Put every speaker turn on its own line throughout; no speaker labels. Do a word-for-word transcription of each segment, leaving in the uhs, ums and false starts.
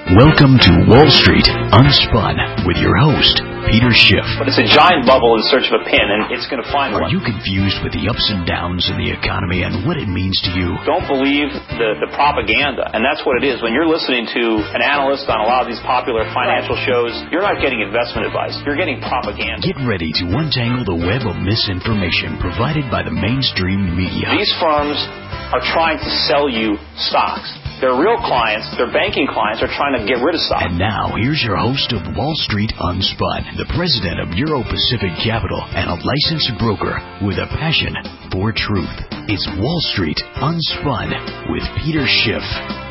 Welcome to Wall Street Unspun with your host, Peter Schiff.
But it's a giant bubble in search of a pin, and it's going to find
Are
one.
you confused with the ups and downs in the economy and what it means to you?
Don't believe the, the propaganda, and that's what it is. When you're listening to an analyst on a lot of these popular financial shows, you're not getting investment advice. You're getting propaganda.
Get ready to untangle the web of misinformation provided by the mainstream media.
These firms are trying to sell you stocks. Their real clients, their banking clients, are trying to get rid of stock.
And now, here's your host of Wall Street Unspun, the president of Euro Pacific Capital and a licensed broker with a passion for truth. It's Wall Street Unspun with Peter Schiff.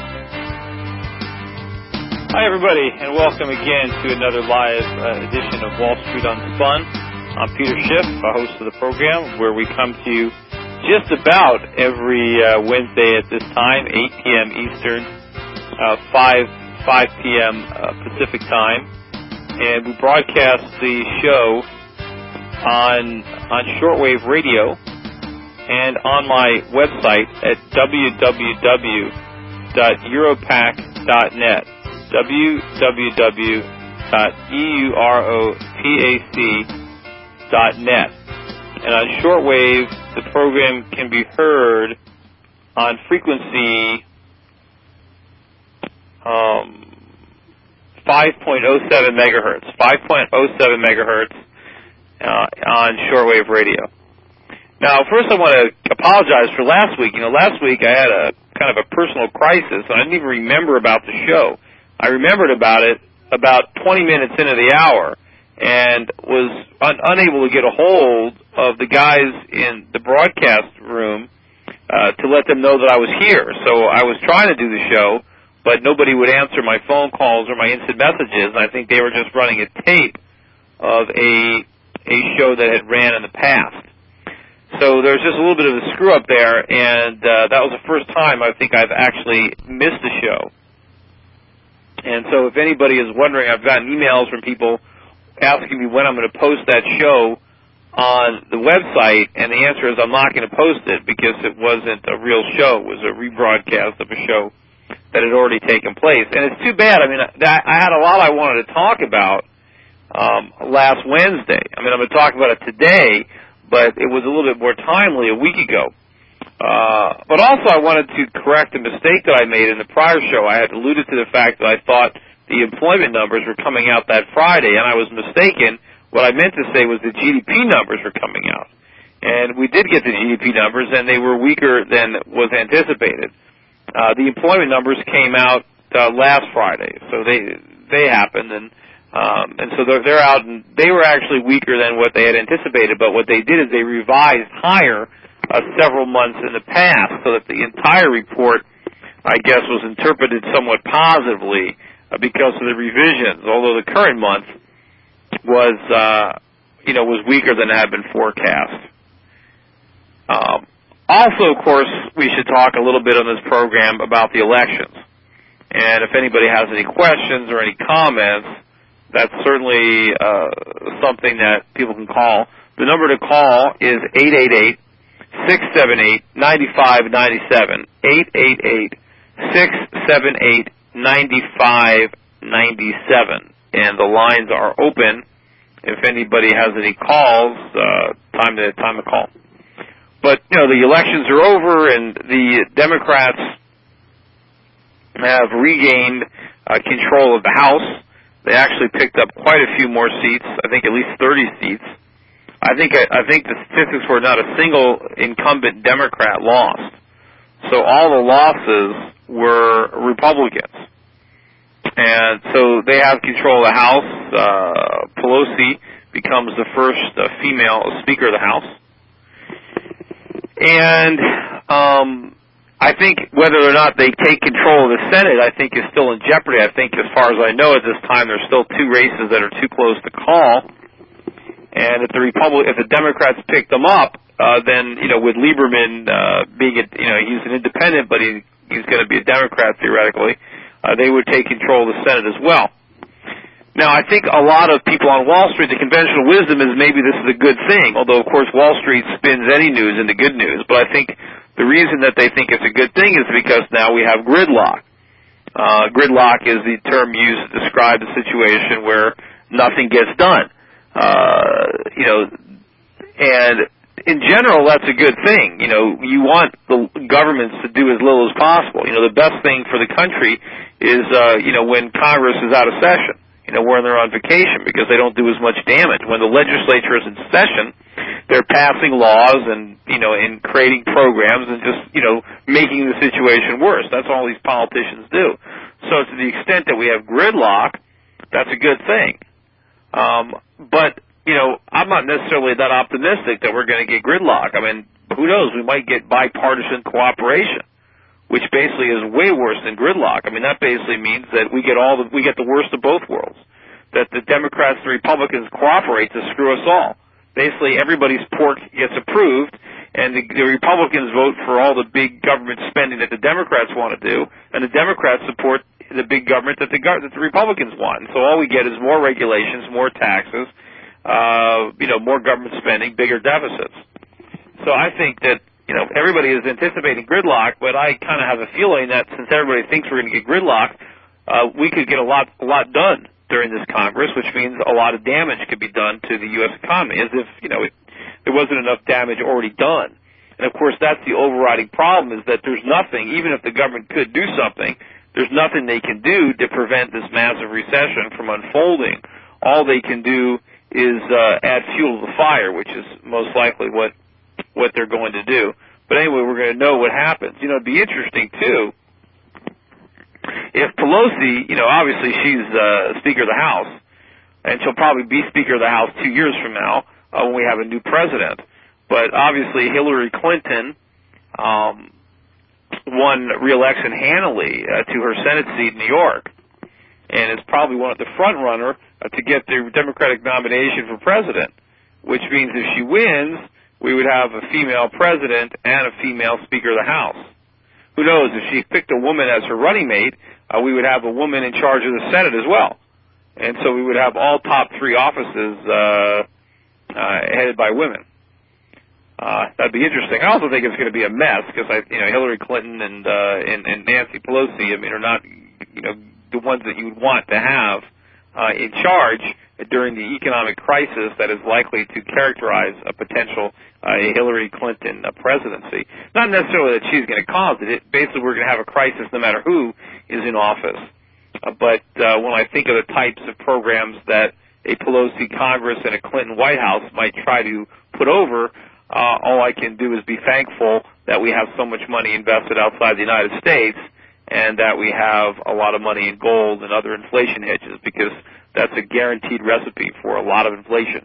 Hi, everybody, and welcome again to another live uh, edition of Wall Street Unspun. I'm Peter Schiff, a host of the program, where we come to you just about every uh, Wednesday at this time, eight p.m. Eastern, uh, five p.m. Uh, Pacific time, and we broadcast the show on on shortwave radio and on my website at w w w dot europac dot net, w w w dot europac dot net. And on shortwave, the program can be heard on frequency um, five point oh seven megahertz, five point oh seven megahertz uh, on shortwave radio. Now, first I want to apologize for last week. You know, last week I had a kind of a personal crisis, and I didn't even remember about the show. I remembered about it about twenty minutes into the hour, and was un- unable to get a hold of the guys in the broadcast room uh, to let them know that I was here. So I was trying to do the show, but nobody would answer my phone calls or my instant messages, and I think they were just running a tape of a a show that had ran in the past. So there's just a little bit of a screw-up there, and uh, that was the first time I think I've actually missed the show. And so if anybody is wondering, I've gotten emails from people asking me when I'm going to post that show on the website, and the answer is I'm not going to post it because it wasn't a real show. It was a rebroadcast of a show that had already taken place. And it's too bad. I mean, I had a lot I wanted to talk about um, last Wednesday. I mean, I'm going to talk about it today, but it was a little bit more timely a week ago. Uh, but also I wanted to correct a mistake that I made in the prior show. I had alluded to the fact that I thought the employment numbers were coming out that Friday, and I was mistaken. What I meant to say was the G D P numbers were coming out. And we did get the G D P numbers, and they were weaker than was anticipated. Uh, the employment numbers came out uh, last Friday, so they they happened, and um, and so they're, they're out, and they were actually weaker than what they had anticipated, but what they did is they revised higher uh, several months in the past, so that the entire report, I guess, was interpreted somewhat positively uh, because of the revisions, although the current month was, uh, you know, was weaker than had been forecast. Um, also, of course, we should talk a little bit on this program about the elections. And if anybody has any questions or any comments, that's certainly uh, something that people can call. The number to call is eight eight eight, six seven eight, nine five nine seven, eight eight eight, six seven eight, nine five nine seven. And the lines are open. If anybody has any calls, uh, time to time to call. But you know, the elections are over, and the Democrats have regained uh, control of the House. They actually picked up quite a few more seats. I think at least thirty seats. I think I think the statistics were not a single incumbent Democrat lost. So all the losses were Republicans. And so they have control of the House. Uh, Pelosi becomes the first uh, female Speaker of the House. And um, I think whether or not they take control of the Senate, I think is still in jeopardy. I think as far as I know at this time, there's still two races that are too close to call. And if the Republic, if the Democrats pick them up, uh, then, you know, with Lieberman uh, being, a, you know, he's an independent, but he, he's going to be a Democrat theoretically, Uh, they would take control of the Senate as well. Now, I think a lot of people on Wall Street, the conventional wisdom is maybe this is a good thing, although, of course, Wall Street spins any news into good news. But I think the reason that they think it's a good thing is because now we have gridlock. Uh, gridlock is the term used to describe a situation where nothing gets done. Uh, you know, and in general, that's a good thing. You know, you want the governments to do as little as possible. You know, the best thing for the country is, uh, you know, when Congress is out of session, you know, when they're on vacation because they don't do as much damage. When the legislature is in session, they're passing laws and, you know, and creating programs and just, you know, making the situation worse. That's all these politicians do. So to the extent that we have gridlock, that's a good thing. Um, but, you know, I'm not necessarily that optimistic that we're going to get gridlock. I mean, who knows? We might get bipartisan cooperation, which basically is way worse than gridlock. I mean, that basically means that we get all the, we get the worst of both worlds. That the Democrats and Republicans cooperate to screw us all. Basically, everybody's pork gets approved, and the, the Republicans vote for all the big government spending that the Democrats want to do, and the Democrats support the big government that the, that the Republicans want. And so all we get is more regulations, more taxes, uh, you know, more government spending, bigger deficits. So I think that, you know, everybody is anticipating gridlock, but I kind of have a feeling that since everybody thinks we're going to get gridlock, uh, we could get a lot, a lot done during this Congress, which means a lot of damage could be done to the U S economy, as if, you know, it, there wasn't enough damage already done. And of course, that's the overriding problem, is that there's nothing, even if the government could do something, there's nothing they can do to prevent this massive recession from unfolding. All they can do is uh, add fuel to the fire, which is most likely what what they're going to do. But anyway, we're going to know what happens. You know, it'd be interesting, too, if Pelosi, you know, obviously she's uh, Speaker of the House, and she'll probably be Speaker of the House two years from now uh, when we have a new president. But obviously Hillary Clinton um, won re-election handily uh, to her Senate seat in New York, and is probably one of the front runner uh, to get the Democratic nomination for president, which means if she wins, we would have a female president and a female Speaker of the House. Who knows, if she picked a woman as her running mate, uh, we would have a woman in charge of the Senate as well. And so we would have all top three offices uh, uh, headed by women. Uh, that'd be interesting. I also think it's going to be a mess because, I, you know, Hillary Clinton and, uh, and and Nancy Pelosi, I mean, are not, you know, the ones that you would want to have uh, in charge during the economic crisis that is likely to characterize a potential uh, Hillary Clinton uh, presidency. Not necessarily that she's going to cause it. it. Basically, we're going to have a crisis no matter who is in office. Uh, but uh, when I think of the types of programs that a Pelosi Congress and a Clinton White House might try to put over, Uh, all I can do is be thankful that we have so much money invested outside the United States and that we have a lot of money in gold and other inflation hedges, because that's a guaranteed recipe for a lot of inflation.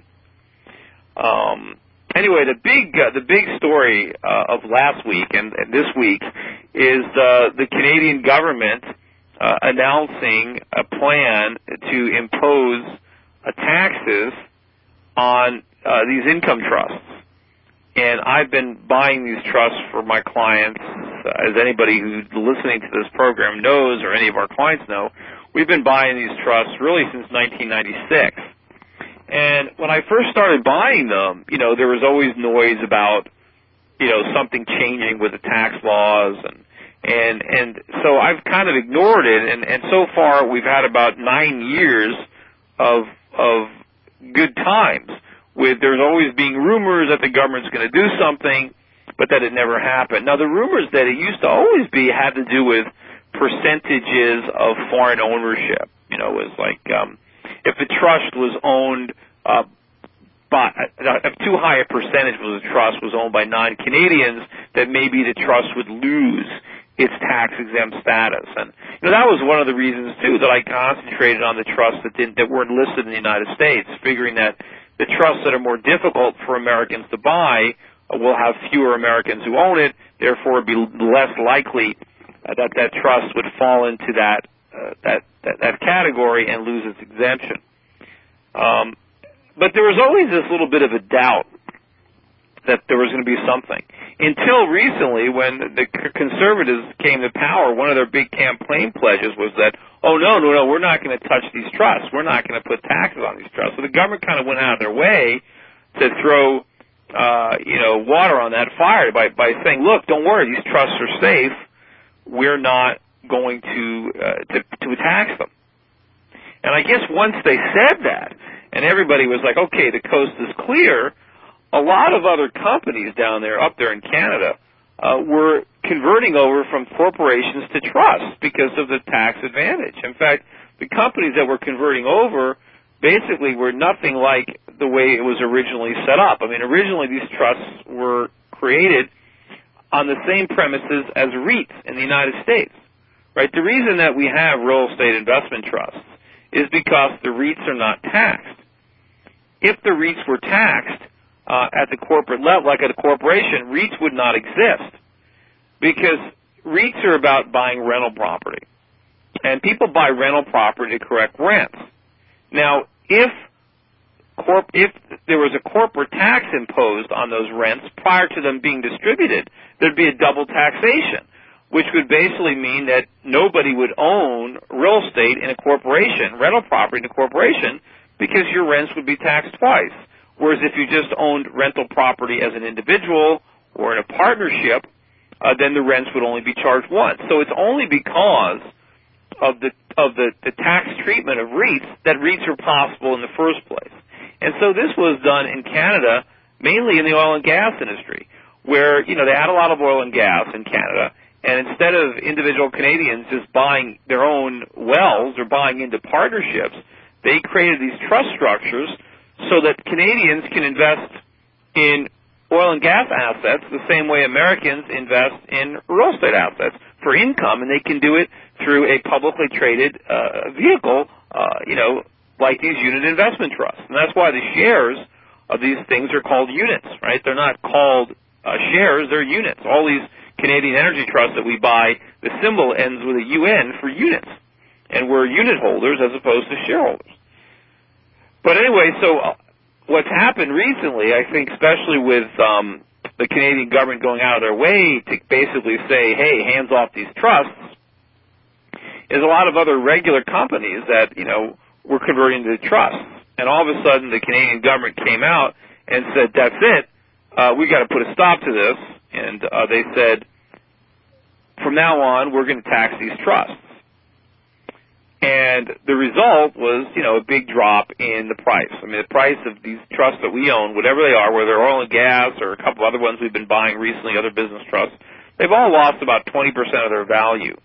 Um, anyway, the big uh, the big story uh, of last week and, and this week is uh, the Canadian government uh, announcing a plan to impose uh, taxes on uh, these income trusts. And I've been buying these trusts for my clients, uh, as anybody who's listening to this program knows, or any of our clients know. We've been buying these trusts really since nineteen ninety-six. And when I first started buying them, you know, there was always noise about, you know, something changing with the tax laws, and and and so I've kind of ignored it. And, and so far, we've had about nine years of of good times. With there's always being rumors that the government's going to do something, but that it never happened. Now, the rumors that it used to always be had to do with percentages of foreign ownership. You know, it was like um, if the trust was owned uh, by, uh, if too high a percentage of the trust was owned by non-Canadians, that maybe the trust would lose its tax-exempt status. And you know, that was one of the reasons, too, that I concentrated on the trusts that didn't, that weren't listed in the United States, figuring that the trusts that are more difficult for Americans to buy uh, will have fewer Americans who own it, therefore it would be less likely uh, that that trust would fall into that, uh, that, that that category and lose its exemption. Um, but there was always this little bit of a doubt that there was going to be something. Until recently, when the conservatives came to power, one of their big campaign pledges was that, oh, no, no, no, we're not going to touch these trusts. We're not going to put taxes on these trusts. So the government kind of went out of their way to throw, uh, you know, water on that fire by, by saying, look, don't worry, these trusts are safe. We're not going to, uh, to to tax them. And I guess once they said that, and everybody was like, okay, the coast is clear, a lot of other companies down there, up there in Canada, uh, were converting over from corporations to trusts because of the tax advantage. In fact, the companies that were converting over basically were nothing like the way it was originally set up. I mean, originally these trusts were created on the same premises as REITs in the United States, right? The reason that we have real estate investment trusts is because the REITs are not taxed. If the REITs were taxed uh, at the corporate level, like at a corporation, REITs would not exist because REITs are about buying rental property. And people buy rental property to collect rents. Now, if corp- if there was a corporate tax imposed on those rents prior to them being distributed, there'd be a double taxation, which would basically mean that nobody would own real estate in a corporation, rental property in a corporation, because your rents would be taxed twice. Whereas if you just owned rental property as an individual or in a partnership, uh, then the rents would only be charged once. So it's only because of the of the, the tax treatment of REITs that REITs are possible in the first place. And so this was done in Canada, mainly in the oil and gas industry, where, you know, they had a lot of oil and gas in Canada, and instead of individual Canadians just buying their own wells or buying into partnerships, they created these trust structures so that Canadians can invest in oil and gas assets the same way Americans invest in real estate assets for income, and they can do it through a publicly traded uh, vehicle, uh, you know, like these unit investment trusts. And that's why the shares of these things are called units, right? They're not called uh, shares, they're units. All these Canadian energy trusts that we buy, the symbol ends with a U N for units. And we're unit holders as opposed to shareholders. But anyway, so uh, what's happened recently, I think, especially with um, the Canadian government going out of their way to basically say, hey, hands off these trusts, is a lot of other regular companies that, you know, were converting to trusts. And all of a sudden the Canadian government came out and said, that's it, uh, we got to put a stop to this. And uh, they said, from now on, we're going to tax these trusts. And the result was, you know, a big drop in the price. I mean, the price of these trusts that we own, whatever they are, whether they're oil and gas or a couple other ones we've been buying recently, other business trusts, they've all lost about twenty percent of their value.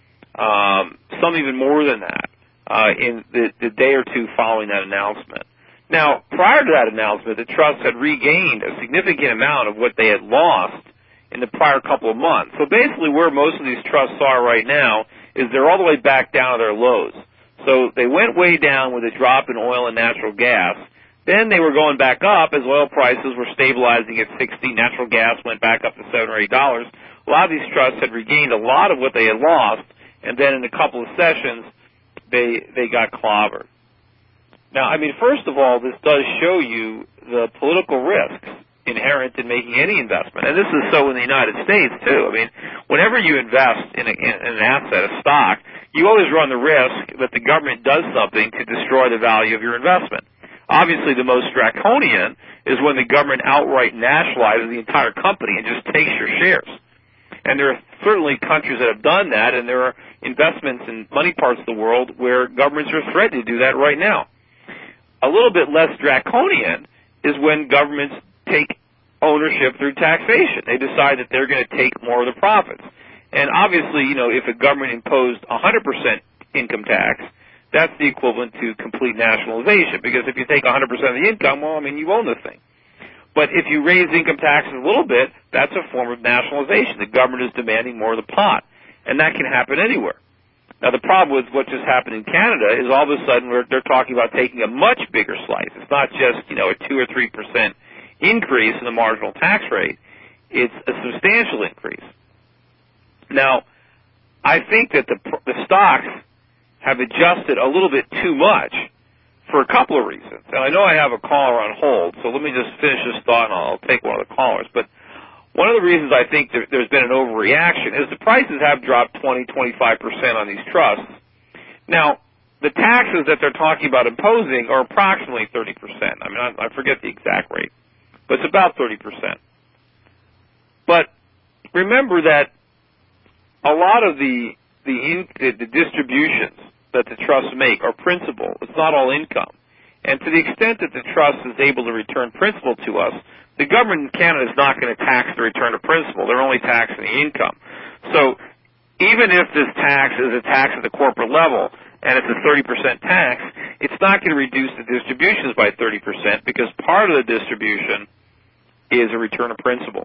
Um, some even more than that uh, in the, the day or two following that announcement. Now, prior to that announcement, the trusts had regained a significant amount of what they had lost in the prior couple of months. So basically where most of these trusts are right now is they're all the way back down to their lows. So they went way down with a drop in oil and natural gas. Then they were going back up as oil prices were stabilizing at sixty. Natural gas went back up to seven or eight dollars. A lot of these trusts had regained a lot of what they had lost, and then in a couple of sessions, they they got clobbered. Now, I mean, first of all, this does show you the political risks inherent in making any investment. And this is so in the United States, too. I mean, whenever you invest in, a, in an asset, a stock, you always run the risk that the government does something to destroy the value of your investment. Obviously, the most draconian is when the government outright nationalizes the entire company and just takes your shares. And there are certainly countries that have done that, and there are investments in many parts of the world where governments are threatening to do that right now. A little bit less draconian is when governments take ownership through taxation. They decide that they're going to take more of the profits. And obviously, you know, if a government imposed one hundred percent income tax, that's the equivalent to complete nationalization, because if you take one hundred percent of the income, well, I mean, you own the thing. But if you raise income taxes a little bit, that's a form of nationalization. The government is demanding more of the pot. And that can happen anywhere. Now, the problem with what just happened in Canada is all of a sudden we're, they're talking about taking a much bigger slice. It's not just, you know, a two or three percent increase in the marginal tax rate. It's a substantial increase. Now, I think that the, the stocks have adjusted a little bit too much for a couple of reasons. And I know I have a caller on hold, so let me just finish this thought and I'll take one of the callers. But one of the reasons I think there, there's been an overreaction is the prices have dropped twenty, twenty-five percent on these trusts. Now, the taxes that they're talking about imposing are approximately thirty percent. I mean, I, I forget the exact rate, but it's about thirty percent. But remember that a lot of the the, in, the, the distributions that the trusts make are principal. It's not all income. And to the extent that the trust is able to return principal to us, the government in Canada is not going to tax the return of principal. They're only taxing the income. So even if this tax is a tax at the corporate level and it's a thirty percent tax, it's not going to reduce the distributions by thirty percent because part of the distribution is a return of principal.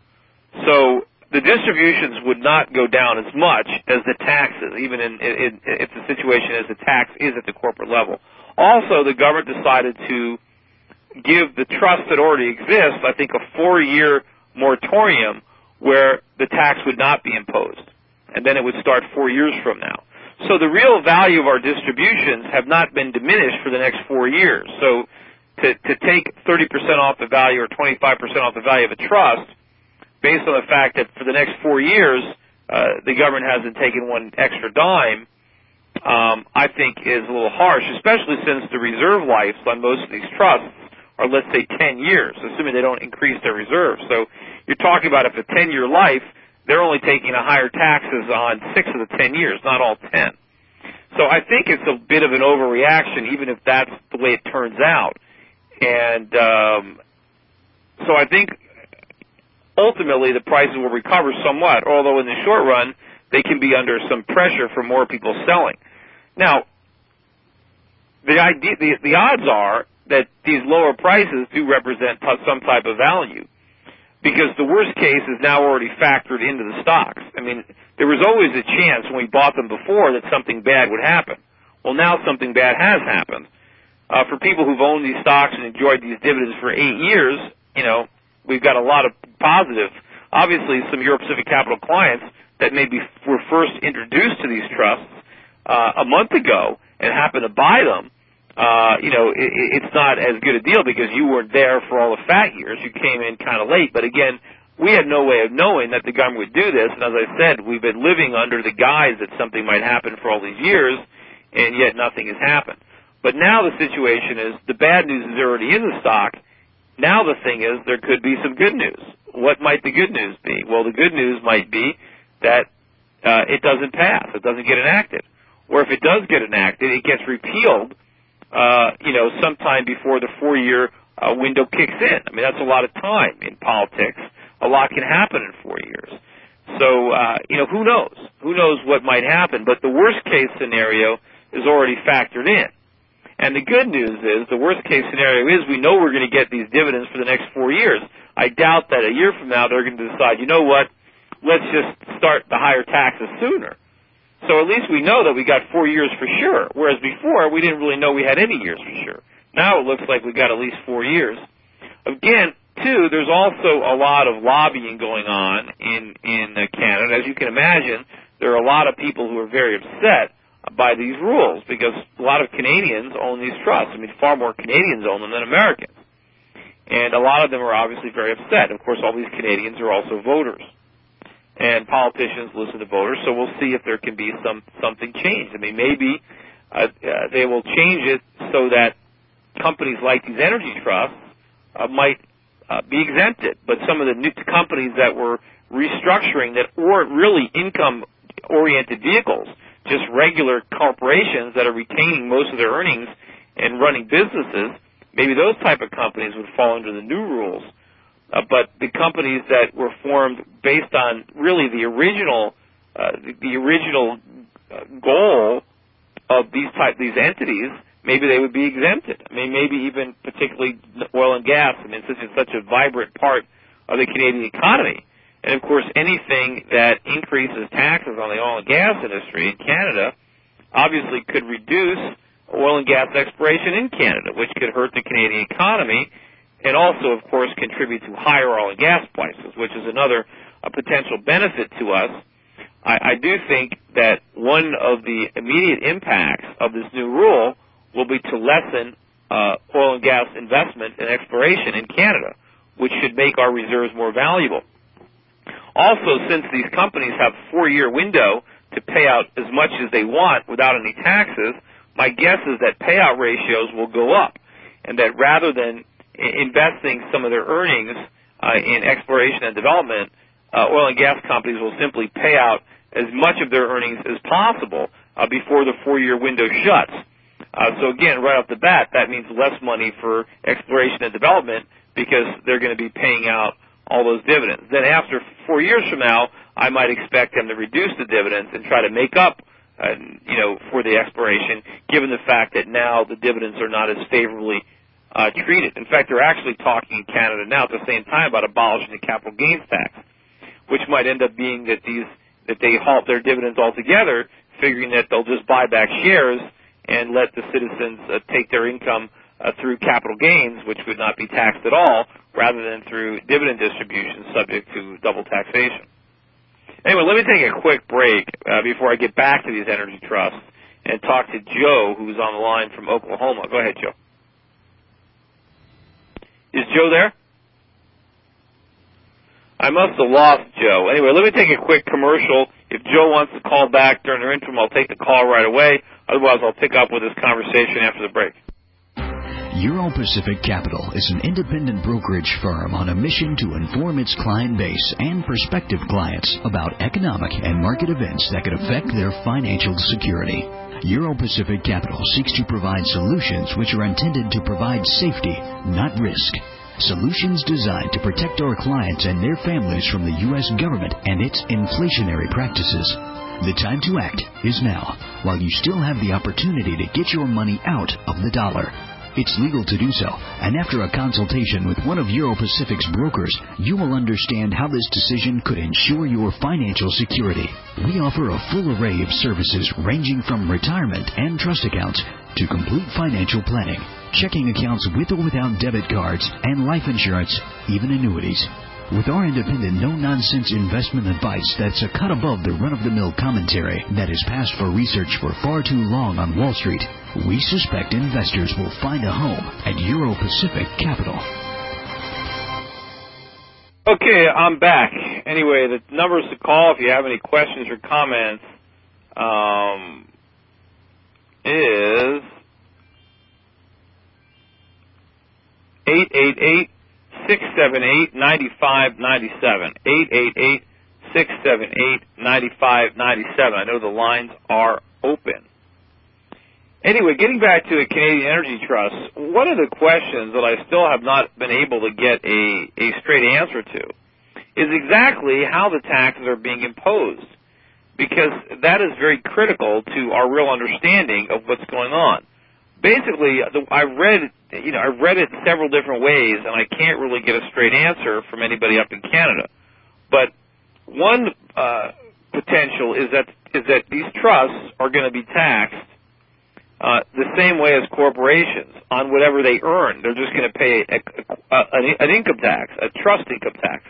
So the distributions would not go down as much as the taxes, even in, in, in if the situation is the tax is at the corporate level. Also, the government decided to give the trust that already exists, I think, a four-year moratorium where the tax would not be imposed, and then it would start four years from now. So the real value of our distributions have not been diminished for the next four years. So to, to take thirty percent off the value or twenty-five percent off the value of a trust, based on the fact that for the next four years uh, the government hasn't taken one extra dime, um, I think is a little harsh, especially since the reserve lives on most of these trusts are, let's say, ten years, assuming they don't increase their reserves. So you're talking about if a ten-year life, they're only taking a higher taxes on six of the ten years, not all ten. So I think it's a bit of an overreaction, even if that's the way it turns out. And um, so I think ultimately the prices will recover somewhat, although in the short run they can be under some pressure for more people selling. Now, the idea, the, the odds are that these lower prices do represent some type of value, because the worst case is now already factored into the stocks. I mean, there was always a chance when we bought them before that something bad would happen. Well, now something bad has happened. Uh, for people who've owned these stocks and enjoyed these dividends for eight years, you know, we've got a lot of positive. Obviously, some Euro Pacific Capital clients that maybe were first introduced to these trusts uh, a month ago and happened to buy them, Uh, you know, it, it's not as good a deal because you weren't there for all the fat years. You came in kind of late. But again, we had no way of knowing that the government would do this. And as I said, we've been living under the guise that something might happen for all these years, and yet nothing has happened. But now the situation is the bad news is already in the stock. Now the thing is there could be some good news. What might the good news be? Well, the good news might be that uh, it doesn't pass. It doesn't get enacted. Or if it does get enacted, it gets repealed Uh, you know, sometime before the four-year uh, window kicks in. I mean, that's a lot of time in politics. A lot can happen in four years. So, uh, you know, who knows? Who knows what might happen? But the worst-case scenario is already factored in. And the good news is, the worst-case scenario is we know we're going to get these dividends for the next four years. I doubt that a year from now they're going to decide, you know what, let's just start the higher taxes sooner. So at least we know that we got four years for sure, whereas before we didn't really know we had any years for sure. Now it looks like we got at least four years. Again, too, there's also a lot of lobbying going on in, in uh, Canada. As you can imagine, there are a lot of people who are very upset by these rules because a lot of Canadians own these trusts. I mean, far more Canadians own them than Americans. And a lot of them are obviously very upset. Of course, all these Canadians are also voters. And politicians listen to voters, so we'll see if there can be some something changed. I mean, maybe uh, uh, they will change it so that companies like these energy trusts uh, might uh, be exempted. But some of the new companies that were restructuring that weren't really income-oriented vehicles, just regular corporations that are retaining most of their earnings and running businesses, maybe those type of companies would fall under the new rules. Uh, but the companies that were formed based on really the original, uh, the, the original uh, goal of these type these entities, maybe they would be exempted. I mean, maybe even particularly oil and gas. I mean, since it's such a vibrant part of the Canadian economy, and of course, anything that increases taxes on the oil and gas industry in Canada obviously could reduce oil and gas exploration in Canada, which could hurt the Canadian economy. And also, of course, contribute to higher oil and gas prices, which is another a potential benefit to us. I, I do think that one of the immediate impacts of this new rule will be to lessen uh, oil and gas investment and exploration in Canada, which should make our reserves more valuable. Also, since these companies have a four-year window to pay out as much as they want without any taxes, my guess is that payout ratios will go up, and that rather than investing some of their earnings uh, in exploration and development, uh, oil and gas companies will simply pay out as much of their earnings as possible uh, before the four-year window shuts. Uh, so again, right off the bat, that means less money for exploration and development because they're going to be paying out all those dividends. Then after four years from now, I might expect them to reduce the dividends and try to make up, uh, you know, for the exploration, given the fact that now the dividends are not as favorably uh, treated. In fact, they're actually talking in Canada now at the same time about abolishing the capital gains tax, which might end up being that these that they halt their dividends altogether, figuring that they'll just buy back shares and let the citizens uh, take their income uh, through capital gains, which would not be taxed at all, rather than through dividend distributions subject to double taxation. Anyway, let me take a quick break uh, before I get back to these energy trusts and talk to Joe, who's on the line from Oklahoma. Go ahead, Joe. Is Joe there? I must have lost Joe. Anyway, let me take a quick commercial. If Joe wants to call back during their interim, I'll take the call right away. Otherwise, I'll pick up with this conversation after the break.
Euro Pacific Capital is an independent brokerage firm on a mission to inform its client base and prospective clients about economic and market events that could affect their financial security. Euro Pacific Capital seeks to provide solutions which are intended to provide safety, not risk. Solutions designed to protect our clients and their families from the U S government and its inflationary practices. The time to act is now, while you still have the opportunity to get your money out of the dollar. It's legal to do so, and after a consultation with one of Euro Pacific's brokers, you will understand how this decision could ensure your financial security. We offer a full array of services ranging from retirement and trust accounts to complete financial planning, checking accounts with or without debit cards, and life insurance, even annuities. With our independent, no-nonsense investment advice that's a cut above the run-of-the-mill commentary that has passed for research for far too long on Wall Street, we suspect investors will find a home at Euro Pacific Capital.
Okay, I'm back. Anyway, the numbers to call if you have any questions or comments um, is eight eight eight, six seven eight, nine five nine seven. eight eight eight, six seven eight, nine five nine seven. I know the lines are open. Anyway, getting back to the Canadian Energy Trust, one of the questions that I still have not been able to get a, a straight answer to is exactly how the taxes are being imposed, because that is very critical to our real understanding of what's going on. Basically, I've read, you know, I've read it in several different ways, and I can't really get a straight answer from anybody up in Canada. But one uh, potential is that is that these trusts are going to be taxed uh, the same way as corporations on whatever they earn. They're just going to pay a, a, a, an income tax, a trust income tax.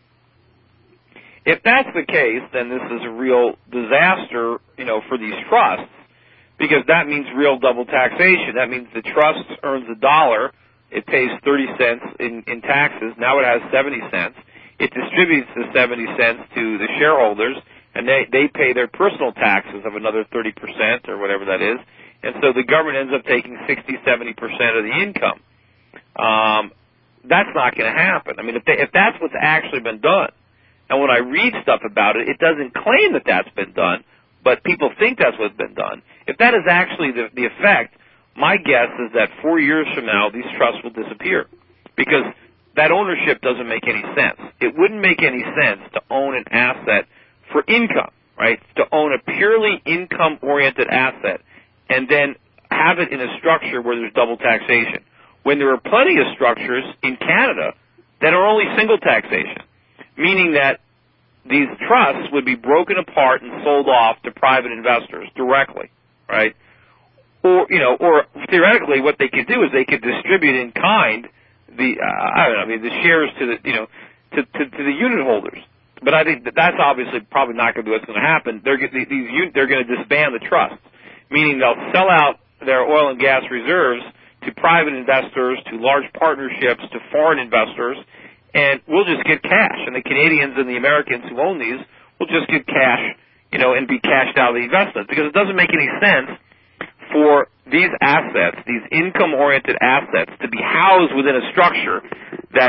If that's the case, then this is a real disaster, you know, for these trusts, because that means real double taxation. That means the trust earns a dollar, it pays thirty cents in, in taxes, now it has seventy cents. It distributes the seventy cents to the shareholders, and they, they pay their personal taxes of another thirty percent or whatever that is, and so the government ends up taking sixty, seventy percent of the income. Um, that's not going to happen. I mean, if, they, if that's what's actually been done, and when I read stuff about it, it doesn't claim that that's been done, but people think that's what's been done. If that is actually the, the effect, my guess is that four years from now, these trusts will disappear, because that ownership doesn't make any sense. It wouldn't make any sense to own an asset for income, right? To own a purely income-oriented asset and then have it in a structure where there's double taxation, when there are plenty of structures in Canada that are only single taxation, meaning that these trusts would be broken apart and sold off to private investors directly, right? Or, you know, or theoretically what they could do is they could distribute in kind the, uh, I don't know, I mean, the shares to the, you know, to, to, to the unit holders. But I think that that's obviously probably not going to be what's going to happen. They're, these, they're going to disband the trusts, meaning they'll sell out their oil and gas reserves to private investors, to large partnerships, to foreign investors, and we'll just get cash. And the Canadians and the Americans who own these will just get cash, you know, and be cashed out of the investment, because it doesn't make any sense for these assets, these income-oriented assets, to be housed within a structure that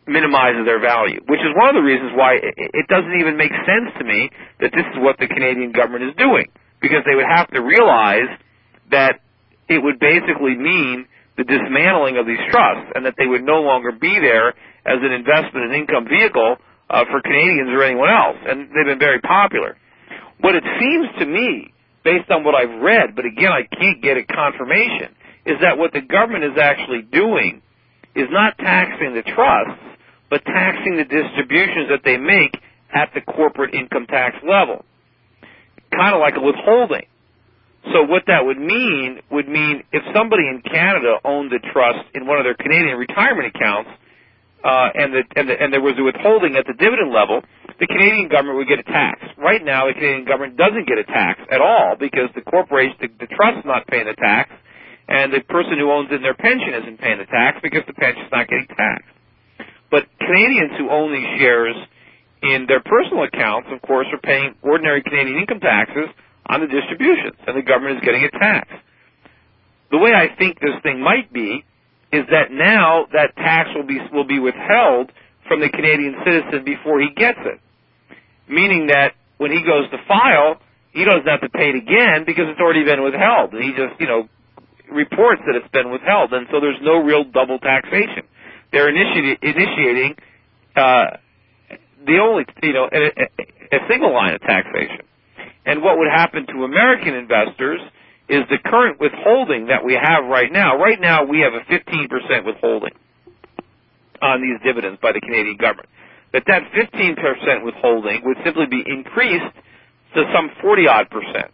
minimizes their value, which is one of the reasons why it doesn't even make sense to me that this is what the Canadian government is doing, because they would have to realize that it would basically mean the dismantling of these trusts and that they would no longer be there as an investment and income vehicle uh, for Canadians or anyone else, and they've been very popular. What it seems to me, based on what I've read, but again I can't get a confirmation, is that what the government is actually doing is not taxing the trusts, but taxing the distributions that they make at the corporate income tax level, kind of like a withholding. So what that would mean would mean if somebody in Canada owned a trust in one of their Canadian retirement accounts, uh, and, the, and, the, and there was a withholding at the dividend level, the Canadian government would get a tax. Right now, the Canadian government doesn't get a tax at all because the corporation, the, the trust is not paying the tax, and the person who owns in their pension isn't paying the tax because the pension is not getting taxed. But Canadians who own these shares in their personal accounts, of course, are paying ordinary Canadian income taxes on the distributions, and the government is getting a tax. The way I think this thing might be is that now that tax will be will be withheld from the Canadian citizen before he gets it, meaning that when he goes to file, he doesn't have to pay it again because it's already been withheld. He just, you know, reports that it's been withheld, and so there's no real double taxation. They're initi- initiating uh, the only, you know, a, a single line of taxation. And what would happen to American investors is the current withholding that we have right now. Right now, we have a fifteen percent withholding on these dividends by the Canadian government. That that fifteen percent withholding would simply be increased to some forty-odd percent.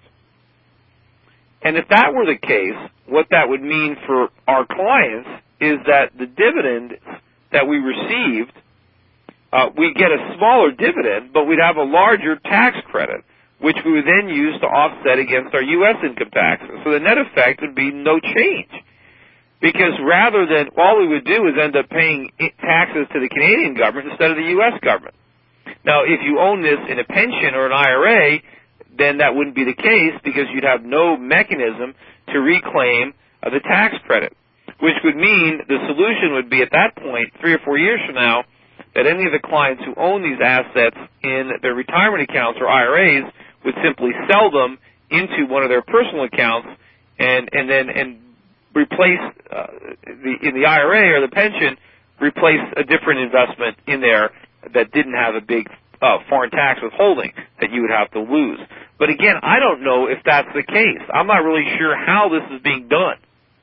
And if that were the case, what that would mean for our clients is that the dividend that we received, uh, we get a smaller dividend, but we'd have a larger tax credit, which we would then use to offset against our U S income taxes. So the net effect would be no change. Because rather than, all we would do is end up paying taxes to the Canadian government instead of the U S government. Now, if you own this in a pension or an I R A, then that wouldn't be the case because you'd have no mechanism to reclaim uh, the tax credit, which would mean the solution would be at that point, three or four years from now, that any of the clients who own these assets in their retirement accounts or I R As would simply sell them into one of their personal accounts and, and then and replace uh, the in the I R A or the pension, replace a different investment in there that didn't have a big uh, foreign tax withholding that you would have to lose. But again, I don't know if that's the case. I'm not really sure how this is being done.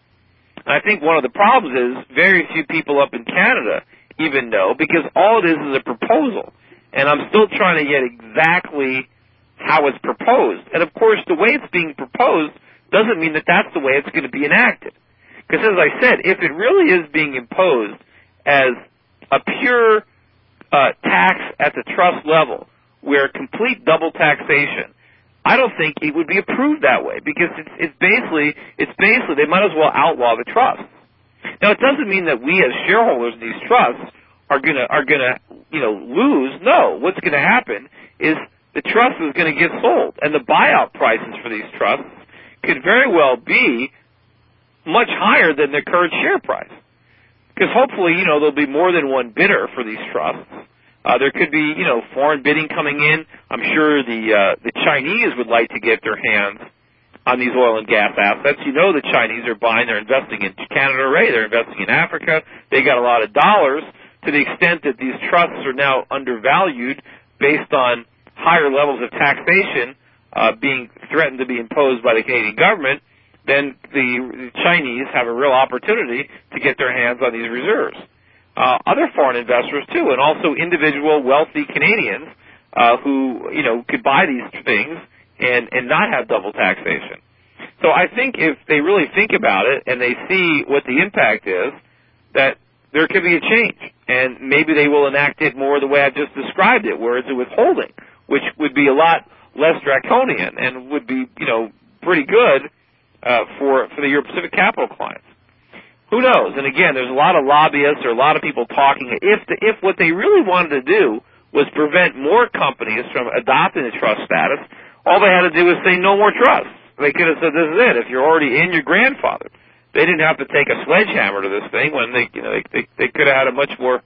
And I think one of the problems is very few people up in Canada even know, because all it is is a proposal. And I'm still trying to get exactly how it's proposed. And of course, the way it's being proposed doesn't mean that that's the way it's going to be enacted. Because as I said, if it really is being imposed as a pure uh, tax at the trust level, where complete double taxation, I don't think it would be approved that way, because it's, it's basically, it's basically, they might as well outlaw the trusts. Now, it doesn't mean that we as shareholders in these trusts are gonna, are gonna, you know, lose. No. What's gonna happen is the trust is gonna get sold, and the buyout prices for these trusts could very well be much higher than their current share price. Because hopefully, you know, there'll be more than one bidder for these trusts. Uh, there could be, you know, foreign bidding coming in. I'm sure the uh, the Chinese would like to get their hands on these oil and gas assets. You know the Chinese are buying, they're investing in Canada Ray, they're investing in Africa. They got a lot of dollars. To the extent that these trusts are now undervalued based on higher levels of taxation uh, being threatened to be imposed by the Canadian government, then the, the Chinese have a real opportunity to get their hands on these reserves. Uh, other foreign investors, too, and also individual wealthy Canadians uh, who, you know, could buy these things and, and not have double taxation. So I think if they really think about it and they see what the impact is, that there could be a change. And maybe they will enact it more the way I've just described it, where it's a withholding, which would be a lot less draconian and would be, you know, pretty good uh, for, for the Euro Pacific Capital clients. Who knows? And again, there's a lot of lobbyists or a lot of people talking. If the, if what they really wanted to do was prevent more companies from adopting the trust status, all they had to do was say no more trusts. They could have said, this is it. If you're already in, your grandfather. They didn't have to take a sledgehammer to this thing when they, you know, they, they, they could have had a much more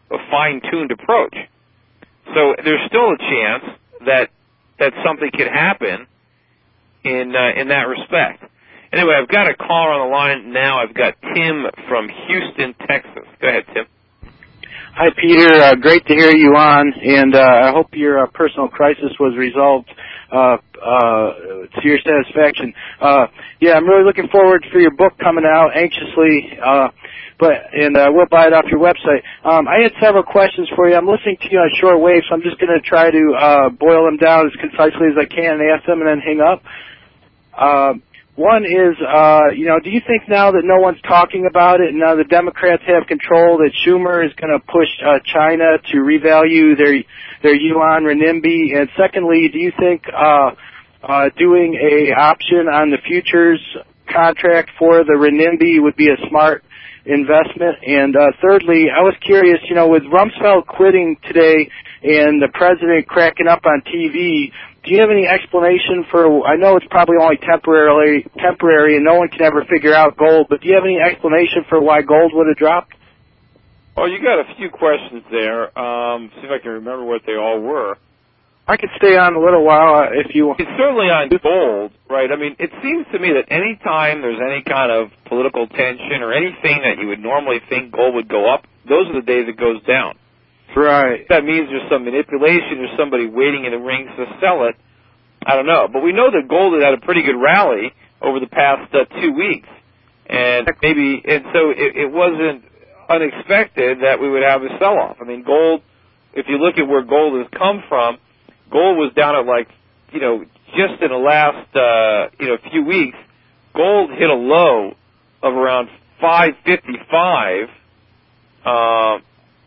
a fine-tuned approach. So there's still a chance that that something could happen in uh, in that respect. Anyway, I've got a caller on the line now. I've got Tim from Houston, Texas. Go ahead, Tim.
Hi, Peter. Uh, great to hear you on, and uh, I hope your uh, personal crisis was resolved uh, uh, to your satisfaction. Uh, yeah, I'm really looking forward for your book coming out anxiously, uh, but and uh, we'll buy it off your website. Um, I had several questions for you. I'm listening to you on shortwave, so I'm just going to try to uh, boil them down as concisely as I can and ask them and then hang up. Uh, One is, uh, you know, do you think now that no one's talking about it and now the Democrats have control that Schumer is going to push uh, China to revalue their their yuan renminbi? And secondly, do you think uh, uh, doing a option on the futures contract for the renminbi would be a smart investment? And uh, thirdly, I was curious, you know, with Rumsfeld quitting today and the president cracking up on T V, do you have any explanation for, I know it's probably only temporarily, temporary and no one can ever figure out gold, but do you have any explanation for why gold would have dropped?
Oh, you got a few questions there. Um, see if I can remember what they all were.
I could stay on a little while uh, if you want.
It's certainly on gold, right? I mean, it seems to me that any time there's any kind of political tension or anything that you would normally think gold would go up, those are the days it goes down.
Right.
That means there's some manipulation, there's somebody waiting in the rings to sell it. I don't know. But we know that gold had had a pretty good rally over the past uh, two weeks. And maybe, and so it, it wasn't unexpected that we would have a sell-off. I mean, gold, if you look at where gold has come from, gold was down at like, you know, just in the last, uh, you know, few weeks, gold hit a low of around five fifty-five, uh,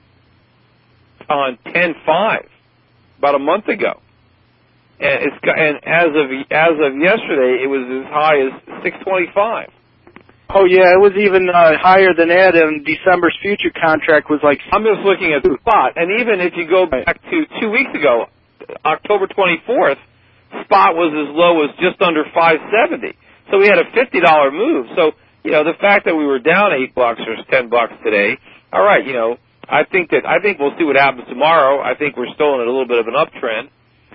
on ten five about a month ago, and it's and as of as of yesterday, it was as high as six twenty-five.
Oh yeah, it was even uh, higher than that. And December's future contract was like.
I'm just looking at the spot, and even if you go back to two weeks ago, October twenty-fourth, spot was as low as just under five seventy. So we had a fifty dollar move. So you know the fact that we were down eight bucks or ten bucks today. All right, you know. I think that I think we'll see what happens tomorrow. I think we're still in a little bit of an uptrend.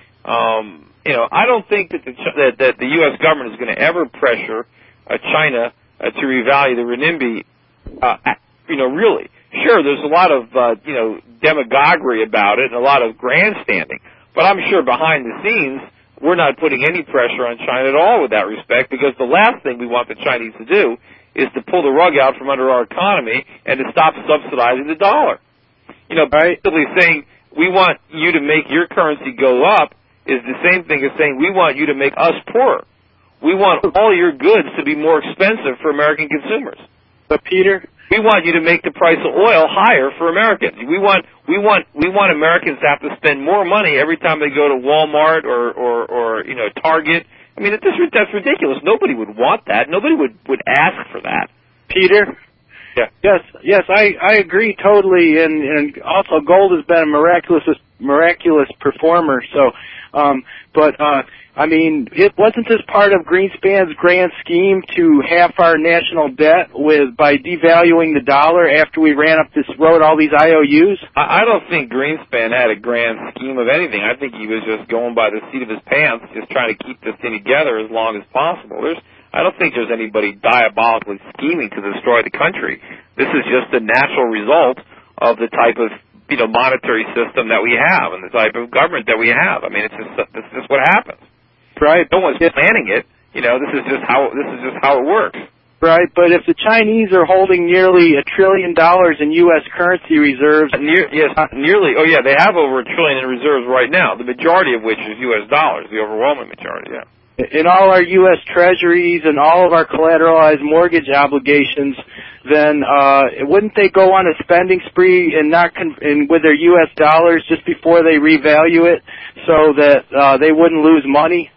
Um, you know, I don't think that the, that, that the U S government is going to ever pressure uh, China uh, to revalue the renminbi. Uh, you know, really, sure, there's a lot of uh, you know demagoguery about it and a lot of grandstanding, but I'm sure behind the scenes we're not putting any pressure on China at all with that respect, because the last thing we want the Chinese to do is to pull the rug out from under our economy and to stop subsidizing the dollar. You know, basically saying we want you to make your currency go up is the same thing as saying we want you to make us poorer. We want all your goods to be more expensive for American consumers.
But Peter,
we want you to make the price of oil higher for Americans. We want we want we want Americans to have to spend more money every time they go to Walmart or or, or you know Target. I mean, that's that's ridiculous. Nobody would want that. Nobody would would ask for that.
Peter.
Yeah.
Yes, yes, I, I agree totally, and, and also gold has been a miraculous miraculous performer. So, um, but uh, I mean, it wasn't this part of Greenspan's grand scheme to half our national debt with by devaluing the dollar after we ran up this road, all these I O Us?
I, I don't think Greenspan had a grand scheme of anything. I think he was just going by the seat of his pants, just trying to keep this thing together as long as possible. There's I don't think there's anybody diabolically scheming to destroy the country. This is just a natural result of the type of, you know, monetary system that we have and the type of government that we have. I mean, it's just this is just what happens.
Right.
No one's planning it. You know, this is just how this is just how it works.
Right, but if the Chinese are holding nearly a trillion dollars in U S currency reserves,
Near, yes, nearly. Oh, yeah, they have over a trillion in reserves right now. The majority of which is U S dollars, the overwhelming majority. Yeah.
In all our U S treasuries and all of our collateralized mortgage obligations, then uh, wouldn't they go on a spending spree and not con- and with their U S dollars just before they revalue it, so that uh, they wouldn't lose money?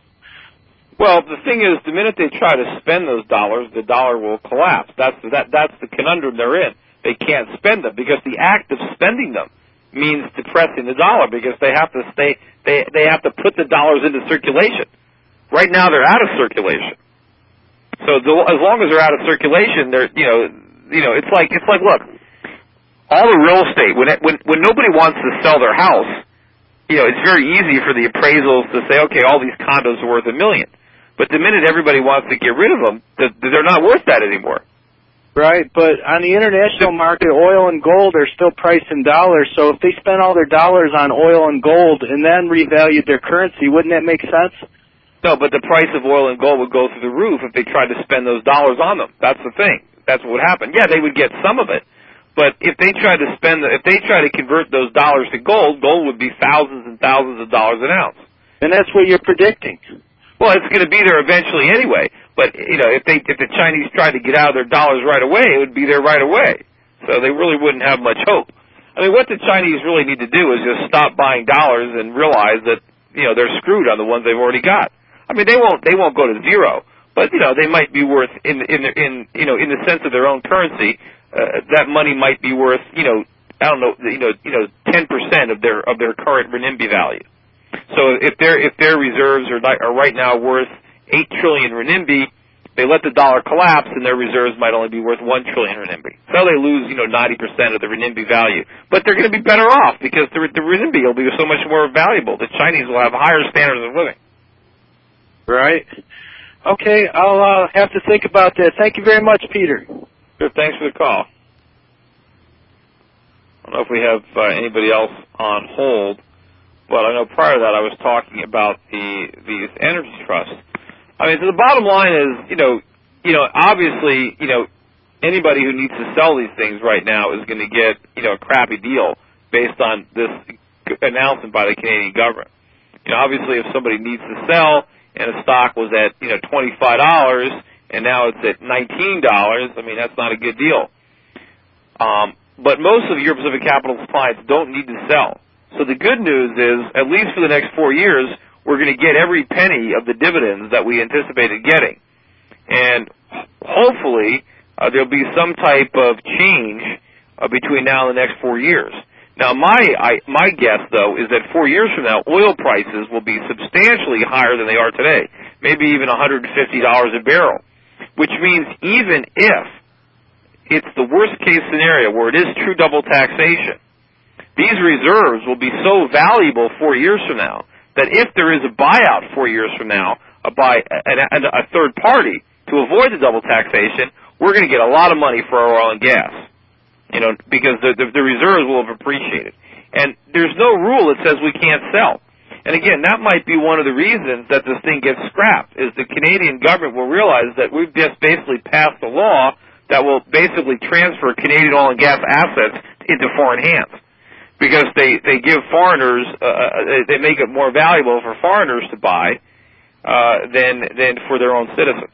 Well, the thing is, the minute they try to spend those dollars, the dollar will collapse. That's that. That's the conundrum they're in. They can't spend them because the act of spending them means depressing the dollar, because they have to stay. They they have to put the dollars into circulation. Right now, they're out of circulation. So the, as long as they're out of circulation, they're you know you know it's like it's like look, all the real estate, when, it, when, when nobody wants to sell their house, you know, it's very easy for the appraisals to say, okay, all these condos are worth a million. But the minute everybody wants to get rid of them, they're not worth that anymore.
Right, but on the international market, oil and gold are still priced in dollars, so if they spent all their dollars on oil and gold and then revalued their currency, wouldn't that make sense?
No, but the price of oil and gold would go through the roof if they tried to spend those dollars on them. That's the thing. That's what would happen. Yeah, they would get some of it. But if they try to spend, if they try to convert those dollars to gold, gold would be thousands and thousands of dollars an ounce.
And that's what you're predicting.
Well, it's going to be there eventually anyway. But you know, if they if the Chinese tried to get out of their dollars right away, it would be there right away. So they really wouldn't have much hope. I mean, what the Chinese really need to do is just stop buying dollars and realize that you know they're screwed on the ones they've already got. I mean, they won't they won't go to zero, but you know they might be worth in in in you know in the sense of their own currency. Uh, that money might be worth, you know, I don't know, you know, you know, ten percent of their of their current renminbi value. So if their if their reserves are are right now worth eight trillion renminbi, they let the dollar collapse, and their reserves might only be worth one trillion renminbi. So they lose, you know, ninety percent of the renminbi value. But they're going to be better off because the, the renminbi will be so much more valuable. The Chinese will have higher standards of living.
Right. Okay, I'll uh, have to think about that. Thank you very much, Peter.
Good, thanks for the call. I don't know if we have uh, anybody else on hold, but I know prior to that I was talking about the these energy trusts. I mean, so the bottom line is, you know, you know, obviously, you know, anybody who needs to sell these things right now is going to get, you know, a crappy deal based on this announcement by the Canadian government. You know, obviously, if somebody needs to sell and a stock was at, you know, twenty-five dollars. And now it's at nineteen dollars. I mean, that's not a good deal. Um, but most of your Pacific Capital's clients don't need to sell. So the good news is, at least for the next four years, we're going to get every penny of the dividends that we anticipated getting. And hopefully, uh, there'll be some type of change uh, between now and the next four years. Now, my I, my guess, though, is that four years from now, oil prices will be substantially higher than they are today, maybe even one hundred fifty dollars a barrel. Which means even if it's the worst-case scenario where it is true double taxation, these reserves will be so valuable four years from now that if there is a buyout four years from now uh, by a, a, a third party to avoid the double taxation, we're going to get a lot of money for our oil and gas, you know, because the, the, the reserves will have appreciated. And there's no rule that says we can't sell. And again, that might be one of the reasons that this thing gets scrapped, is the Canadian government will realize that we've just basically passed a law that will basically transfer Canadian oil and gas assets into foreign hands. Because they, they give foreigners, uh, they make it more valuable for foreigners to buy uh, than, than for their own citizens.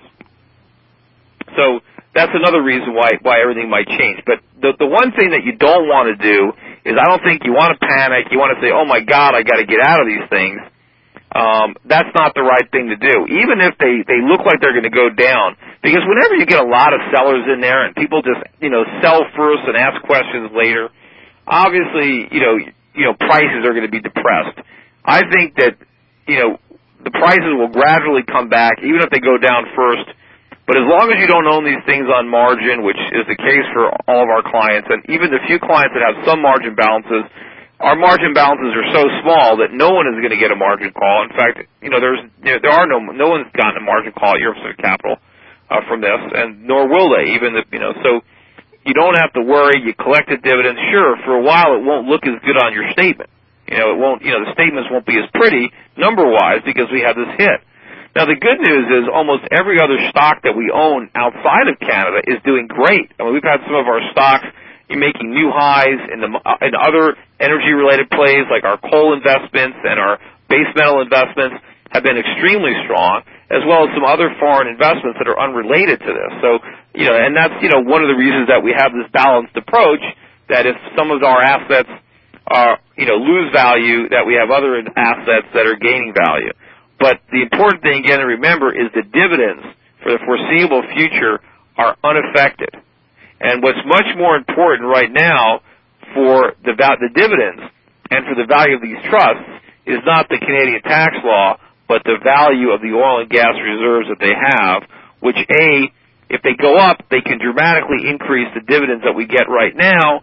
So that's another reason why, why everything might change. But the, the one thing that you don't want to do is I don't think you want to panic. You want to say, oh, my God, I got to get out of these things. Um, that's not the right thing to do, even if they, they look like they're going to go down. Because whenever you get a lot of sellers in there and people just, you know, sell first and ask questions later, obviously, you know, you know, prices are going to be depressed. I think that, you know, the prices will gradually come back, even if they go down first. But as long as you don't own these things on margin, which is the case for all of our clients, and even the few clients that have some margin balances, our margin balances are so small that no one is going to get a margin call. In fact, you know, there's you know, there are no no one's gotten a margin call at Euro Pacific Capital uh, from this, and nor will they. Even if, you know, so you don't have to worry. You collect the dividends. Sure, for a while it won't look as good on your statement. You know, it won't. You know, the statements won't be as pretty number wise because we have this hit. Now, the good news is almost every other stock that we own outside of Canada is doing great. I mean, we've had some of our stocks making new highs in the in other energy-related plays, like our coal investments and our base metal investments have been extremely strong, as well as some other foreign investments that are unrelated to this. So, you know, and that's, you know, one of the reasons that we have this balanced approach, that if some of our assets are, you know, lose value, that we have other assets that are gaining value. But the important thing, again, to remember is the dividends for the foreseeable future are unaffected. And what's much more important right now for the, the dividends and for the value of these trusts is not the Canadian tax law, but the value of the oil and gas reserves that they have, which, A, if they go up, they can dramatically increase the dividends that we get right now,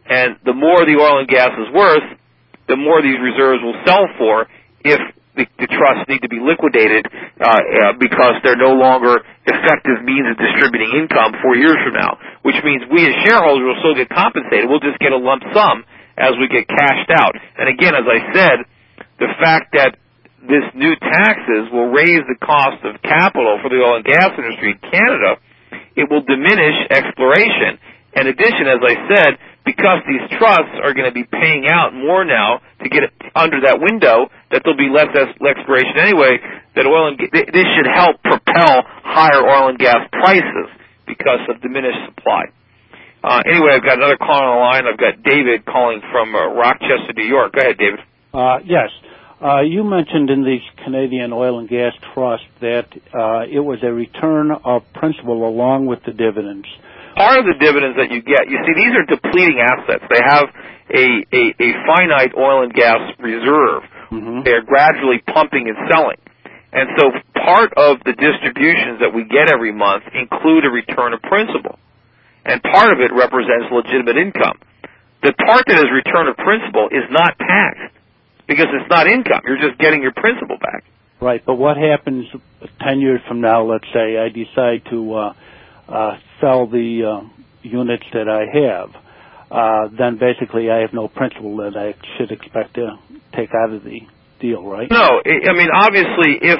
And the more the oil and gas is worth, the more these reserves will sell for if the, the trusts need to be liquidated uh, uh, because they're no longer effective means of distributing income four years from now, which means we as shareholders will still get compensated. We'll just get a lump sum as we get cashed out. And again, as I said, the fact that this new taxes will raise the cost of capital for the oil and gas industry in Canada, it will diminish exploration. In addition, as I said, because these trusts are going to be paying out more now to get it under that window, that there'll be less exploration anyway, that oil and this should help propel higher oil and gas prices because of diminished supply. Uh, anyway, I've got another caller on the line. I've got David calling from uh, Rochester, New York. Go ahead, David.
Uh, yes. Uh, you mentioned in the Canadian Oil and Gas Trust that uh, it was a return of principal along with the dividends.
Part of the dividends that you get, you see, these are depleting assets. They have a, a, a finite oil and gas reserve. Mm-hmm. They're gradually pumping and selling. And so part of the distributions that we get every month include a return of principal. And part of it represents legitimate income. The part that is return of principal is not taxed because it's not income. You're just getting your principal back.
Right, but what happens ten years from now, let's say, I decide to uh, uh, sell the uh, units that I have, uh, then basically I have no principal that I should expect to take out of the deal, right?
No, I mean, obviously, if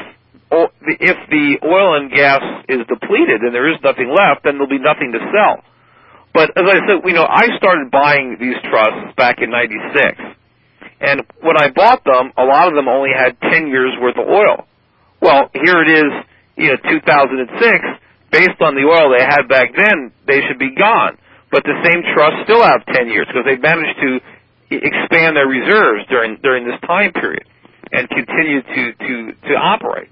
if the oil and gas is depleted and there is nothing left, then there'll be nothing to sell. But as I said, you know, I started buying these trusts back in ninety-six. And when I bought them, a lot of them only had ten years worth of oil. Well, here it is, you know, two thousand six. Based on the oil they had back then, they should be gone. But the same trusts still have ten years because they've managed to expand their reserves during during this time period and continue to to to operate.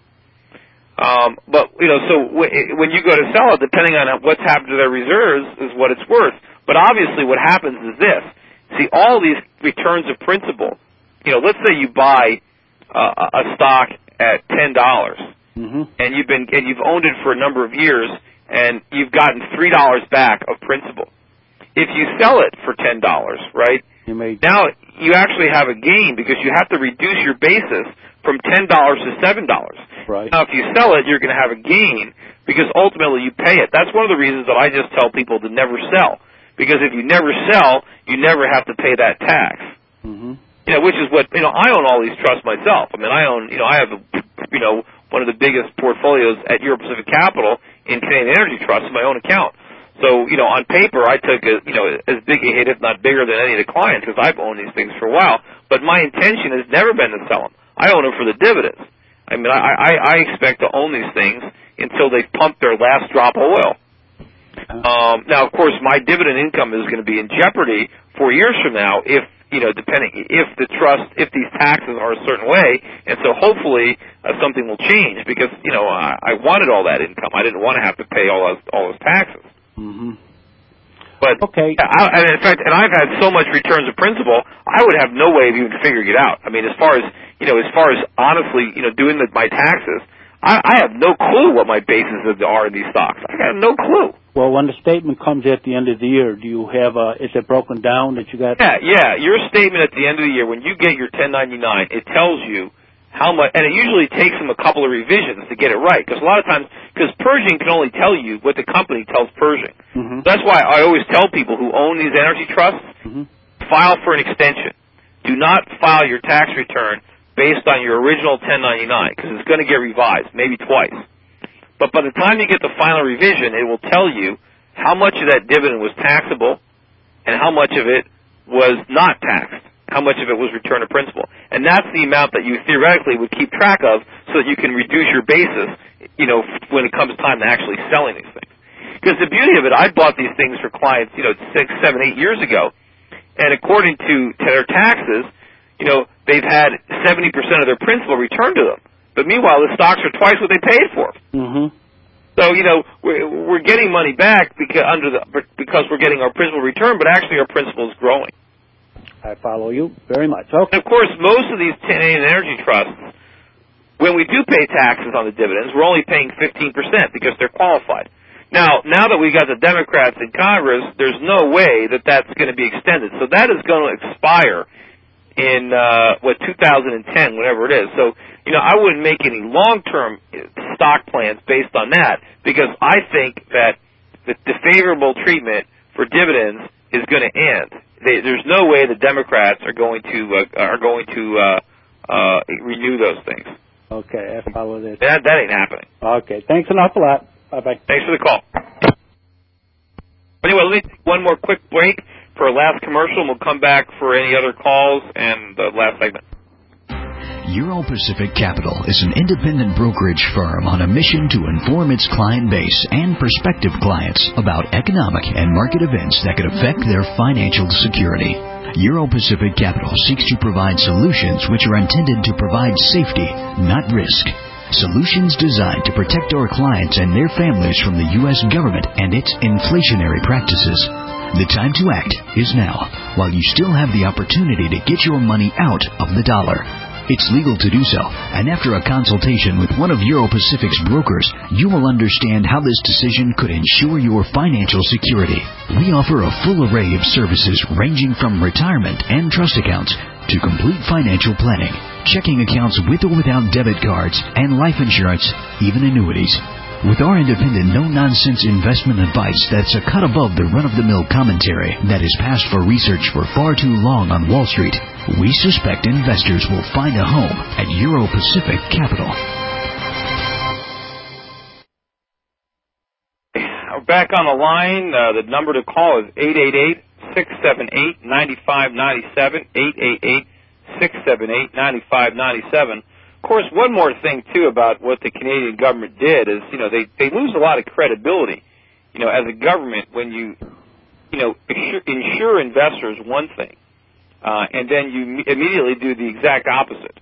Um, but, you know, so w- when you go to sell it, depending on what's happened to their reserves is what it's worth. But obviously what happens is this. See, all these returns of principal, you know, let's say you buy uh, a stock at ten dollars, mm-hmm. and you've been and you've owned it for a number of years, and you've gotten three dollars back of principal. If you sell it for ten dollars, right,
you may...
now you actually have a gain because you have to reduce your basis from ten dollars to seven dollars.
Right.
Now, if you sell it, you're going to have a gain because ultimately you pay it. That's one of the reasons that I just tell people to never sell. Because if you never sell, you never have to pay that tax. Mm-hmm. You know, which is what, you know, I own all these trusts myself. I mean, I own, you know, I have, a, you know, one of the biggest portfolios at Euro Pacific Capital in Canadian Energy Trust in my own account. So, you know, on paper, I took, a, you know, as big a hit, if not bigger than any of the clients because I've owned these things for a while. But my intention has never been to sell them. I own them for the dividends. I mean, I, I, I expect to own these things until they pump their last drop of oil. Um, now, of course, my dividend income is going to be in jeopardy four years from now if, you know, depending, if the trust, if these taxes are a certain way, and so hopefully uh, something will change because, you know, I, I wanted all that income. I didn't want to have to pay all those, all those taxes.
Mm-hmm.
But,
okay.
I, and in fact, and I've had so much returns of principal, I would have no way of even figuring it out. I mean, as far as, you know, as far as honestly, you know, doing the, my taxes, I, I have no clue what my bases are in these stocks. I have no clue.
Well, when the statement comes at the end of the year, do you have a, is it broken down that you got?
Yeah, yeah. Your statement at the end of the year, when you get your ten ninety-nine, it tells you how much, and it usually takes them a couple of revisions to get it right, because a lot of times, because Pershing can only tell you what the company tells Pershing. Mm-hmm. That's why I always tell people who own these energy trusts, mm-hmm. file for an extension. Do not file your tax return based on your original ten ninety-nine, because it's going to get revised, maybe twice. But by the time you get the final revision, it will tell you how much of that dividend was taxable and how much of it was not taxed, how much of it was return of principal. And that's the amount that you theoretically would keep track of so that you can reduce your basis, you know, when it comes time to actually selling these things. Because the beauty of it, I bought these things for clients, you know, six, seven, eight years ago, and according to, to their taxes, you know, they've had seventy percent of their principal returned to them. But meanwhile, the stocks are twice what they paid for.
Mm-hmm.
So, you know, we're, we're getting money back because, under the, because we're getting our principal return, but actually our principal is growing.
I follow you very much. Okay.
And of course, most of these Canadian energy trusts, when we do pay taxes on the dividends, we're only paying fifteen percent because they're qualified. Now, now that we got the Democrats in Congress, there's no way that that's going to be extended. So that is going to expire in, uh, what, two thousand ten, whatever it is. So, you know, I wouldn't make any long-term stock plans based on that, because I think that the, the favorable treatment for dividends is going to end. They, there's no way the Democrats are going to uh, are going to uh, uh, renew those things.
Okay, I follow this.
That that ain't happening.
Okay, thanks an awful lot. Bye bye.
Thanks for the call. Anyway, let me take one more quick break for a last commercial, and we'll come back for any other calls and the last segment.
Euro Pacific Capital is an independent brokerage firm on a mission to inform its client base and prospective clients about economic and market events that could affect their financial security. Euro Pacific Capital seeks to provide solutions which are intended to provide safety, not risk. Solutions designed to protect our clients and their families from the U S government and its inflationary practices. The time to act is now, while you still have the opportunity to get your money out of the dollar. It's legal to do so, and after a consultation with one of Euro Pacific's brokers, you will understand how this decision could ensure your financial security. We offer a full array of services ranging from retirement and trust accounts to complete financial planning, checking accounts with or without debit cards, and life insurance, even annuities. With our independent, no-nonsense investment advice that's a cut above the run-of-the-mill commentary that is passed for research for far too long on Wall Street, we suspect investors will find a home at Euro Pacific Capital.
We're back on the line. Uh, the number to call is eight eight eight, six seven eight, nine five nine seven, eight eight eight, six seven eight, nine five nine seven. Of course, one more thing, too, about what the Canadian government did is, you know, they, they lose a lot of credibility, you know, as a government when you, you know, insure, insure investors one thing, uh, and then you immediately do the exact opposite.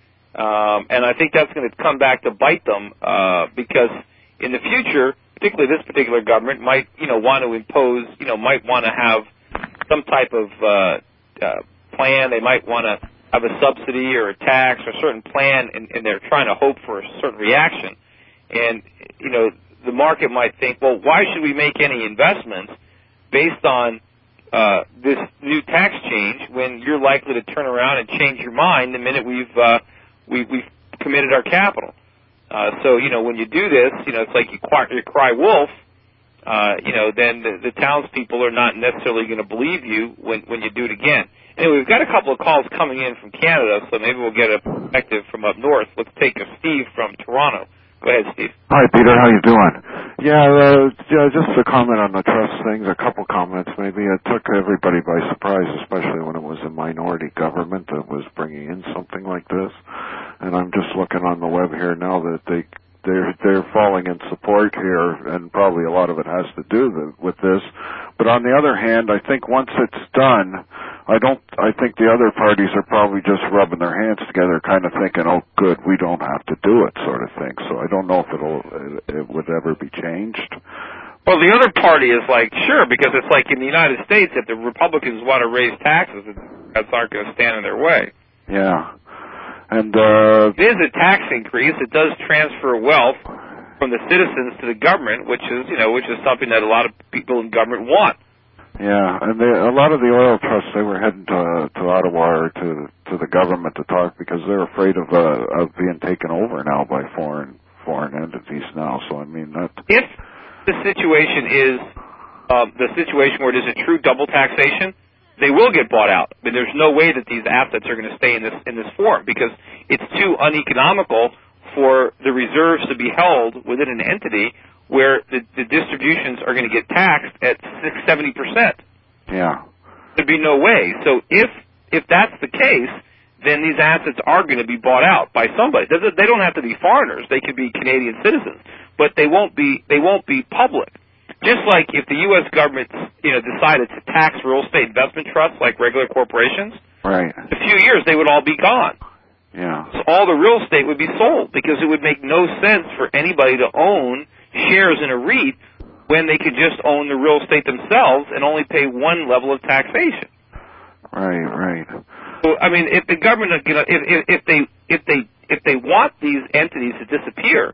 Um, and I think that's going to come back to bite them, uh, because in the future, particularly this particular government might, you know, want to impose, you know, might want to have some type of uh, uh, plan. They might want to have a subsidy or a tax or a certain plan, and, and they're trying to hope for a certain reaction. And, you know, the market might think, well, why should we make any investments based on uh, this new tax change when you're likely to turn around and change your mind the minute we've uh, we, we've committed our capital? Uh, so, you know, when you do this, you know, it's like you cry, you cry wolf, uh, you know, then the, the townspeople are not necessarily going to believe you when, when you do it again. Anyway, we've got a couple of calls coming in from Canada, so maybe we'll get a perspective from up north. Let's take a Steve from Toronto. Go ahead, Steve.
Hi, Peter. How you doing? Yeah, uh, yeah, just a comment on the trust things, a couple comments maybe. It took everybody by surprise, especially when it was a minority government that was bringing in something like this. And I'm just looking on the web here now that they, they're, they're falling in support here, and probably a lot of it has to do the, with this. But on the other hand, I think once it's done, I don't, I think the other parties are probably just rubbing their hands together, kind of thinking, oh, good, we don't have to do it, sort of thing. So I don't know if it'll, it would ever be changed.
Well, the other party is like, sure, because it's like in the United States, if the Republicans want to raise taxes, the Democrats aren't going to stand in their way.
Yeah. And, uh...
It is a tax increase. It does transfer wealth from the citizens to the government, which is, you know, which is something that a lot of people in government want.
Yeah, and they, a lot of the oil trusts, they were heading to to Ottawa or to to the government to talk because they're afraid of uh, of being taken over now by foreign foreign entities now. So I mean that
if the situation is um, the situation where it is a true double taxation, they will get bought out. But there's no way that these assets are going to stay in this in this form because it's too uneconomical for the reserves to be held within an entity where the, the distributions are going to get taxed at six, seventy percent.
Yeah.
There'd be no way. So if if that's the case, then these assets are going to be bought out by somebody. They don't have to be foreigners; they could be Canadian citizens, but they won't be they won't be public. Just like if the U S government, you know, decided to tax real estate investment trusts like regular corporations,
right?
In a few years they would all be gone.
Yeah.
So all the real estate would be sold because it would make no sense for anybody to own shares in a REIT when they could just own the real estate themselves and only pay one level of taxation.
Right, right.
So I mean, if the government, you know, if, if, if they if they if they want these entities to disappear,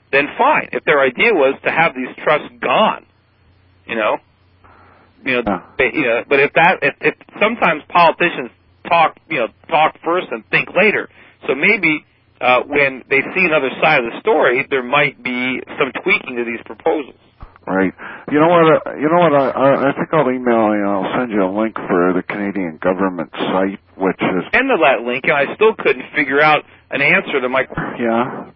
then fine. If their idea was to have these trusts gone, you know, you know,
yeah.
they, you know, but if that, if, if sometimes politicians talk, you know, talk first and think later. So maybe uh, when they see another side of the story, there might be some tweaking to these proposals.
Right. You know what? Uh, you know what? I, I I think I'll email you. I'll send you a link for the Canadian government site, which is.
And to that link, and I still couldn't figure out an answer to my.
Yeah.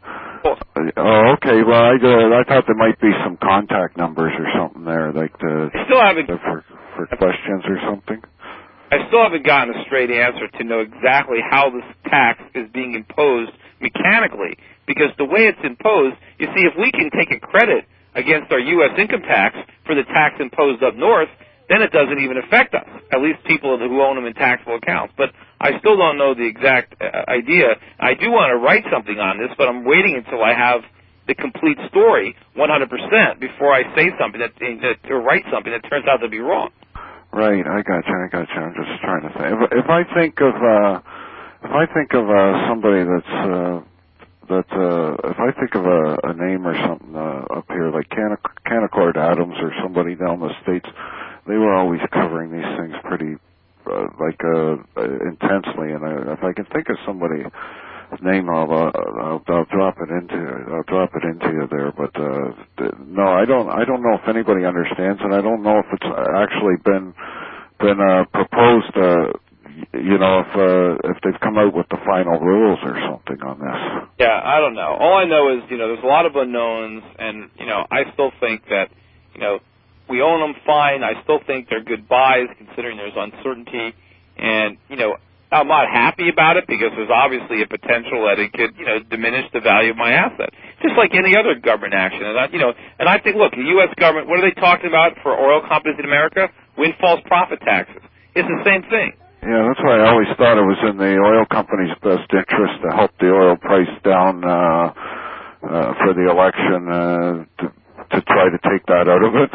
Oh, okay. Well, I uh, I thought there might be some contact numbers or something there, like the.
I still haven't.
For for questions or something.
I still haven't gotten a straight answer to know exactly how this tax is being imposed mechanically, because the way it's imposed, you see, if we can take a credit against our U S income tax for the tax imposed up north, then it doesn't even affect us, at least people who own them in taxable accounts. But I still don't know the exact uh, idea. I do want to write something on this, but I'm waiting until I have the complete story one hundred percent before I say something that, that or write something that turns out to be wrong.
Right, I got you, I got you. I'm just trying to think. If, if I think of, uh, if I think of uh, somebody that's, uh, that, uh, if I think of a, a name or something uh, up here, like Canic- Canaccord Adams or somebody down the States, they were always covering these things pretty, uh, like, uh, intensely. And I, if I can think of somebody's name, I'll, uh, I'll, I'll drop it into, I'll drop it into you there. But, uh, no, I don't, I don't know if anybody understands it. I don't know if it's actually been, been, uh, proposed, uh, you know, if, uh, if they've come out with the final rules or something on this.
Yeah, I don't know. All I know is, you know, there's a lot of unknowns, and, you know, I still think that, you know, we own them fine. I still think they're good buys considering there's uncertainty, and, you know, I'm not happy about it because there's obviously a potential that it could, you know, diminish the value of my asset, just like any other government action. And I, you know, and I think, look, the U S government, what are they talking about for oil companies in America? Windfall profit taxes. It's the same thing.
Yeah, that's why I always thought it was in the oil company's best interest to help the oil price down uh, uh, for the election uh, to, to try to take that out of it.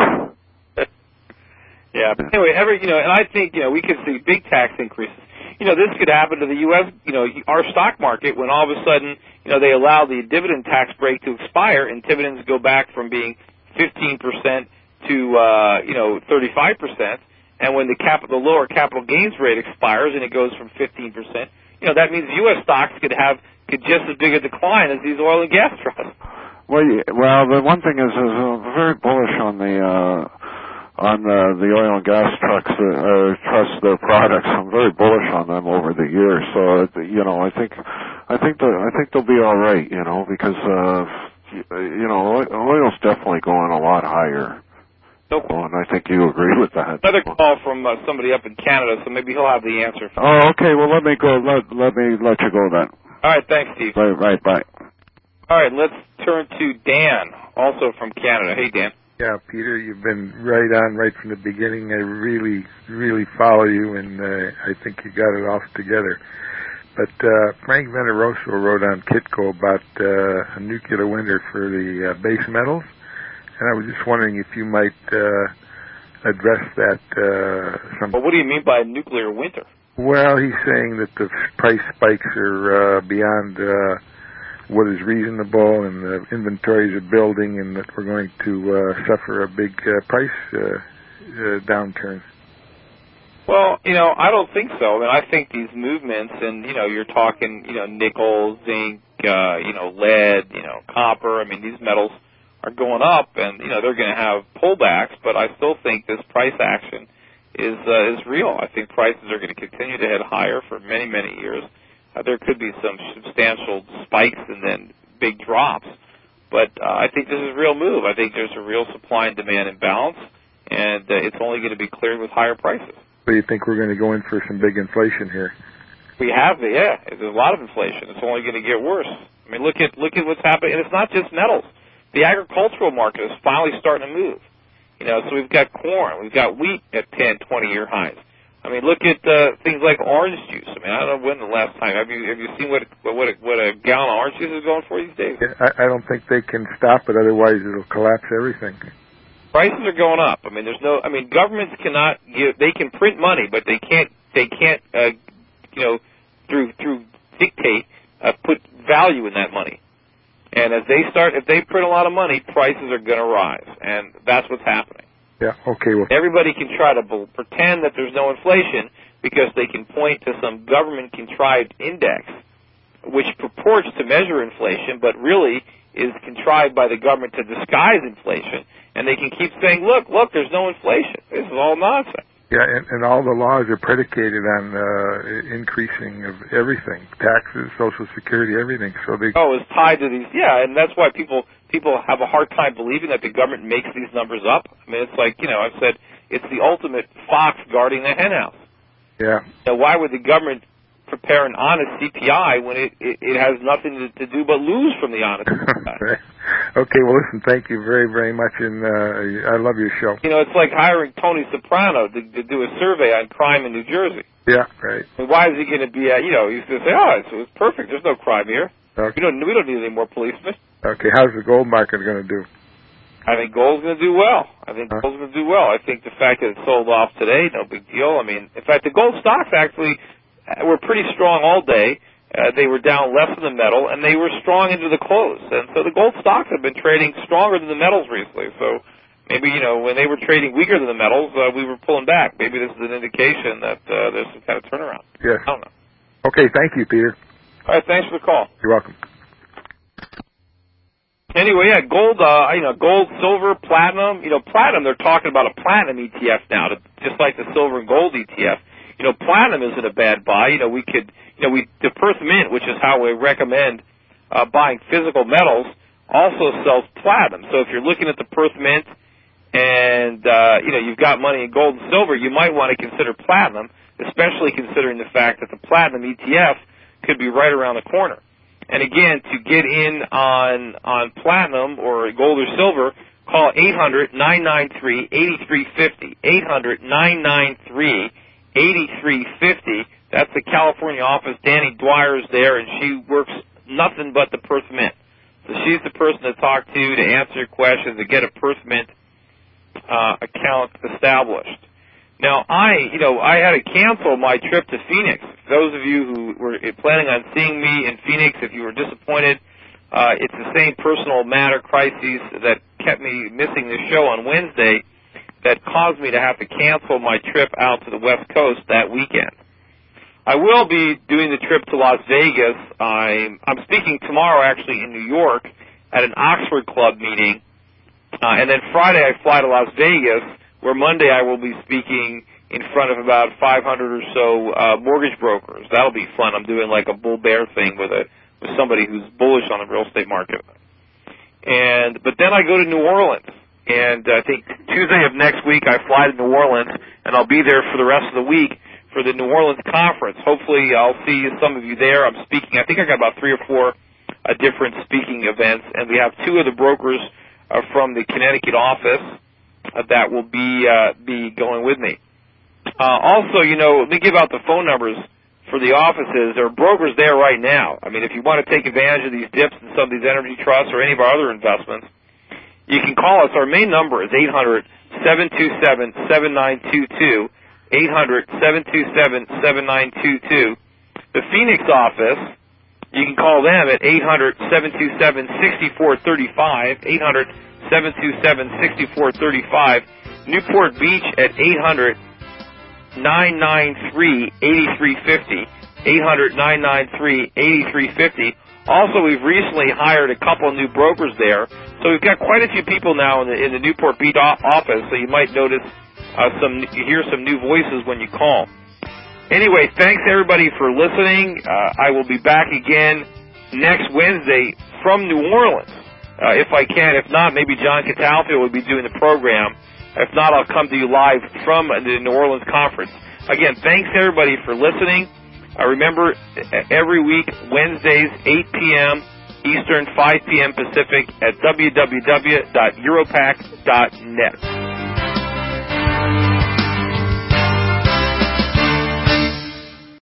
Yeah, but anyway, every, you know, and I think, you know, we could see big tax increases. You know, this could happen to the U S, you know, our stock market when all of a sudden, you know, they allow the dividend tax break to expire and dividends go back from being fifteen percent to, uh, you know, thirty-five percent. And when the capital, the lower capital gains rate expires and it goes from fifteen percent, you know, that means U S stocks could have, could just as big a decline as these oil and gas trusts.
Well, yeah, well, the one thing is, is I'm very bullish on the, uh, on the, the oil and gas trucks, uh, uh, trust their products. I'm very bullish on them over the years. So, you know, I think, I think that, I think they'll be all right, you know, because, uh, you know, oil's definitely going a lot higher.
Nope.
Oh, and I think you agree with that.
Another call from uh, somebody up in Canada, so maybe he'll have the answer.
Oh, okay. Well, let me go. Let, let me let you go then.
All right. Thanks, Steve.
Right. Right. Bye.
All right. Let's turn to Dan, also from Canada. Hey, Dan.
Yeah, Peter, you've been right on right from the beginning. I really, really follow you, and uh, I think you got it all together. But uh, Frank Veneroso wrote on Kitco about uh, a nuclear winter for the uh, base metals. And I was just wondering if you might uh, address that. Uh, some.
Well, what do you mean by nuclear winter?
Well, he's saying that the price spikes are uh, beyond uh, what is reasonable, and the inventories are building, and that we're going to uh, suffer a big uh, price uh, uh, downturn.
Well, you know, I don't think so. I mean, I think these movements, and you know, you're talking, you know, nickel, zinc, uh, you know, lead, you know, copper. I mean, these metals are going up, and you know they're going to have pullbacks. But I still think this price action is uh, is real. I think prices are going to continue to head higher for many, many years. Uh, there could be some substantial spikes and then big drops, but uh, I think this is a real move. I think there's a real supply and demand imbalance, and uh, it's only going to be cleared with higher prices.
So you think we're going to go in for some big inflation here?
We have, yeah. There's a lot of inflation. It's only going to get worse. I mean, look at look at what's happening, and it's not just metals. The agricultural market is finally starting to move. You know, so we've got corn, we've got wheat at ten, twenty-year highs. I mean, look at uh, things like orange juice. I mean, I don't know when the last time have you have you seen what what a, what a gallon of orange juice is going for these days?
Yeah, I, I don't think they can stop it. Otherwise, it'll collapse everything.
Prices are going up. I mean, there's no. I mean, governments cannot give. They can print money, but they can't. They can't. Uh, you know, through through dictate, uh, put value in that money. And as they start, if they print a lot of money, prices are going to rise, and that's what's happening.
Yeah. Okay. Well,
everybody can try to b- pretend that there's no inflation because they can point to some government-contrived index, which purports to measure inflation, but really is contrived by the government to disguise inflation. And they can keep saying, "Look, look, there's no inflation. This is all nonsense."
Yeah, and, and all the laws are predicated on uh, increasing of everything, taxes, Social Security, everything. So they
oh, it's tied to these. Yeah, and that's why people people have a hard time believing that the government makes these numbers up. I mean, it's like, you know, I've said it's the ultimate fox guarding the henhouse.
Yeah.
Now, why would the government prepare an honest C P I when it it, it has nothing to, to do but lose from the honest C P I?
Okay, well, listen, thank you very, very much, and uh, I love your show.
You know, it's like hiring Tony Soprano to, to do a survey on crime in New Jersey.
Yeah, right.
I mean, why is he going to be, uh, you know, he's going to say, oh, it's, it's perfect, there's no crime here.
Okay.
We don't, we don't need any more policemen.
Okay, how's the gold market going to do?
I think gold's going to do well. I think
huh?
gold's going to do well. I think the fact that it sold off today, no big deal. I mean, in fact, the gold stocks actually were pretty strong all day. Uh, they were down less than the metal, and they were strong into the close. And so the gold stocks have been trading stronger than the metals recently. So maybe, you know, when they were trading weaker than the metals, uh, we were pulling back. Maybe this is an indication that uh, there's some kind of turnaround.
Yes.
I don't know.
Okay, thank you, Peter.
All right, thanks for the call.
You're welcome.
Anyway, yeah, gold, uh, you know, gold, silver, platinum. You know, platinum, they're talking about a platinum E T F now, to, just like the silver and gold E T F. You know, platinum isn't a bad buy. You know, we could, you know, we, the Perth Mint, which is how we recommend uh, buying physical metals, also sells platinum. So if you're looking at the Perth Mint and, uh, you know, you've got money in gold and silver, you might want to consider platinum, especially considering the fact that the platinum E T F could be right around the corner. And again, to get in on on platinum or gold or silver, call eight hundred, nine nine three, eight three five zero, eight hundred, nine nine three, eight three five zero. That's the California office. Danny Dwyer's there, and she works nothing but the Perth Mint. So she's the person to talk to to answer your questions, to get a Perth Mint uh, account established. Now, I, you know, I had to cancel my trip to Phoenix. For those of you who were planning on seeing me in Phoenix, if you were disappointed, uh, it's the same personal matter crises that kept me missing the show on Wednesday that caused me to have to cancel my trip out to the West Coast that weekend. I will be doing the trip to Las Vegas. I'm, I'm speaking tomorrow, actually, in New York at an Oxford Club meeting. Uh, and then Friday I fly to Las Vegas, where Monday I will be speaking in front of about five hundred or so uh, mortgage brokers. That'll be fun. I'm doing like a bull-bear thing with a with somebody who's bullish on the real estate market. And but then I go to New Orleans, and I think Tuesday of next week I fly to New Orleans, and I'll be there for the rest of the week for the New Orleans conference. Hopefully I'll see some of you there. I'm speaking. I think I got about three or four uh, different speaking events, and we have two of the brokers uh, from the Connecticut office Uh, that will be uh, be going with me. Uh, also, you know, let me give out the phone numbers for the offices. There are brokers there right now. I mean, if you want to take advantage of these dips in some of these energy trusts or any of our other investments, you can call us. Our main number is eight hundred, seven two seven, seven nine two two, eight hundred, seven two seven, seven nine two two. The Phoenix office, you can call them at eight hundred, seven two seven, six four three five, eight hundred, seven two seven, six four three five. Newport Beach at eight hundred, nine nine three, eight three five zero, eight hundred, nine nine three, eight three five zero. Also, we've recently hired a couple new brokers there, so we've got quite a few people now in the, in the Newport Beach office, so you might notice uh, some, you hear some new voices when you call. Anyway, thanks everybody for listening. Uh, I will be back again next Wednesday from New Orleans. Uh, if I can. If not, maybe John Catalfio will be doing the program. If not, I'll come to you live from the New Orleans conference. Again, thanks everybody for listening. Uh, remember, every week, Wednesdays, eight p.m. Eastern, five p.m. Pacific at w w w dot europac dot net.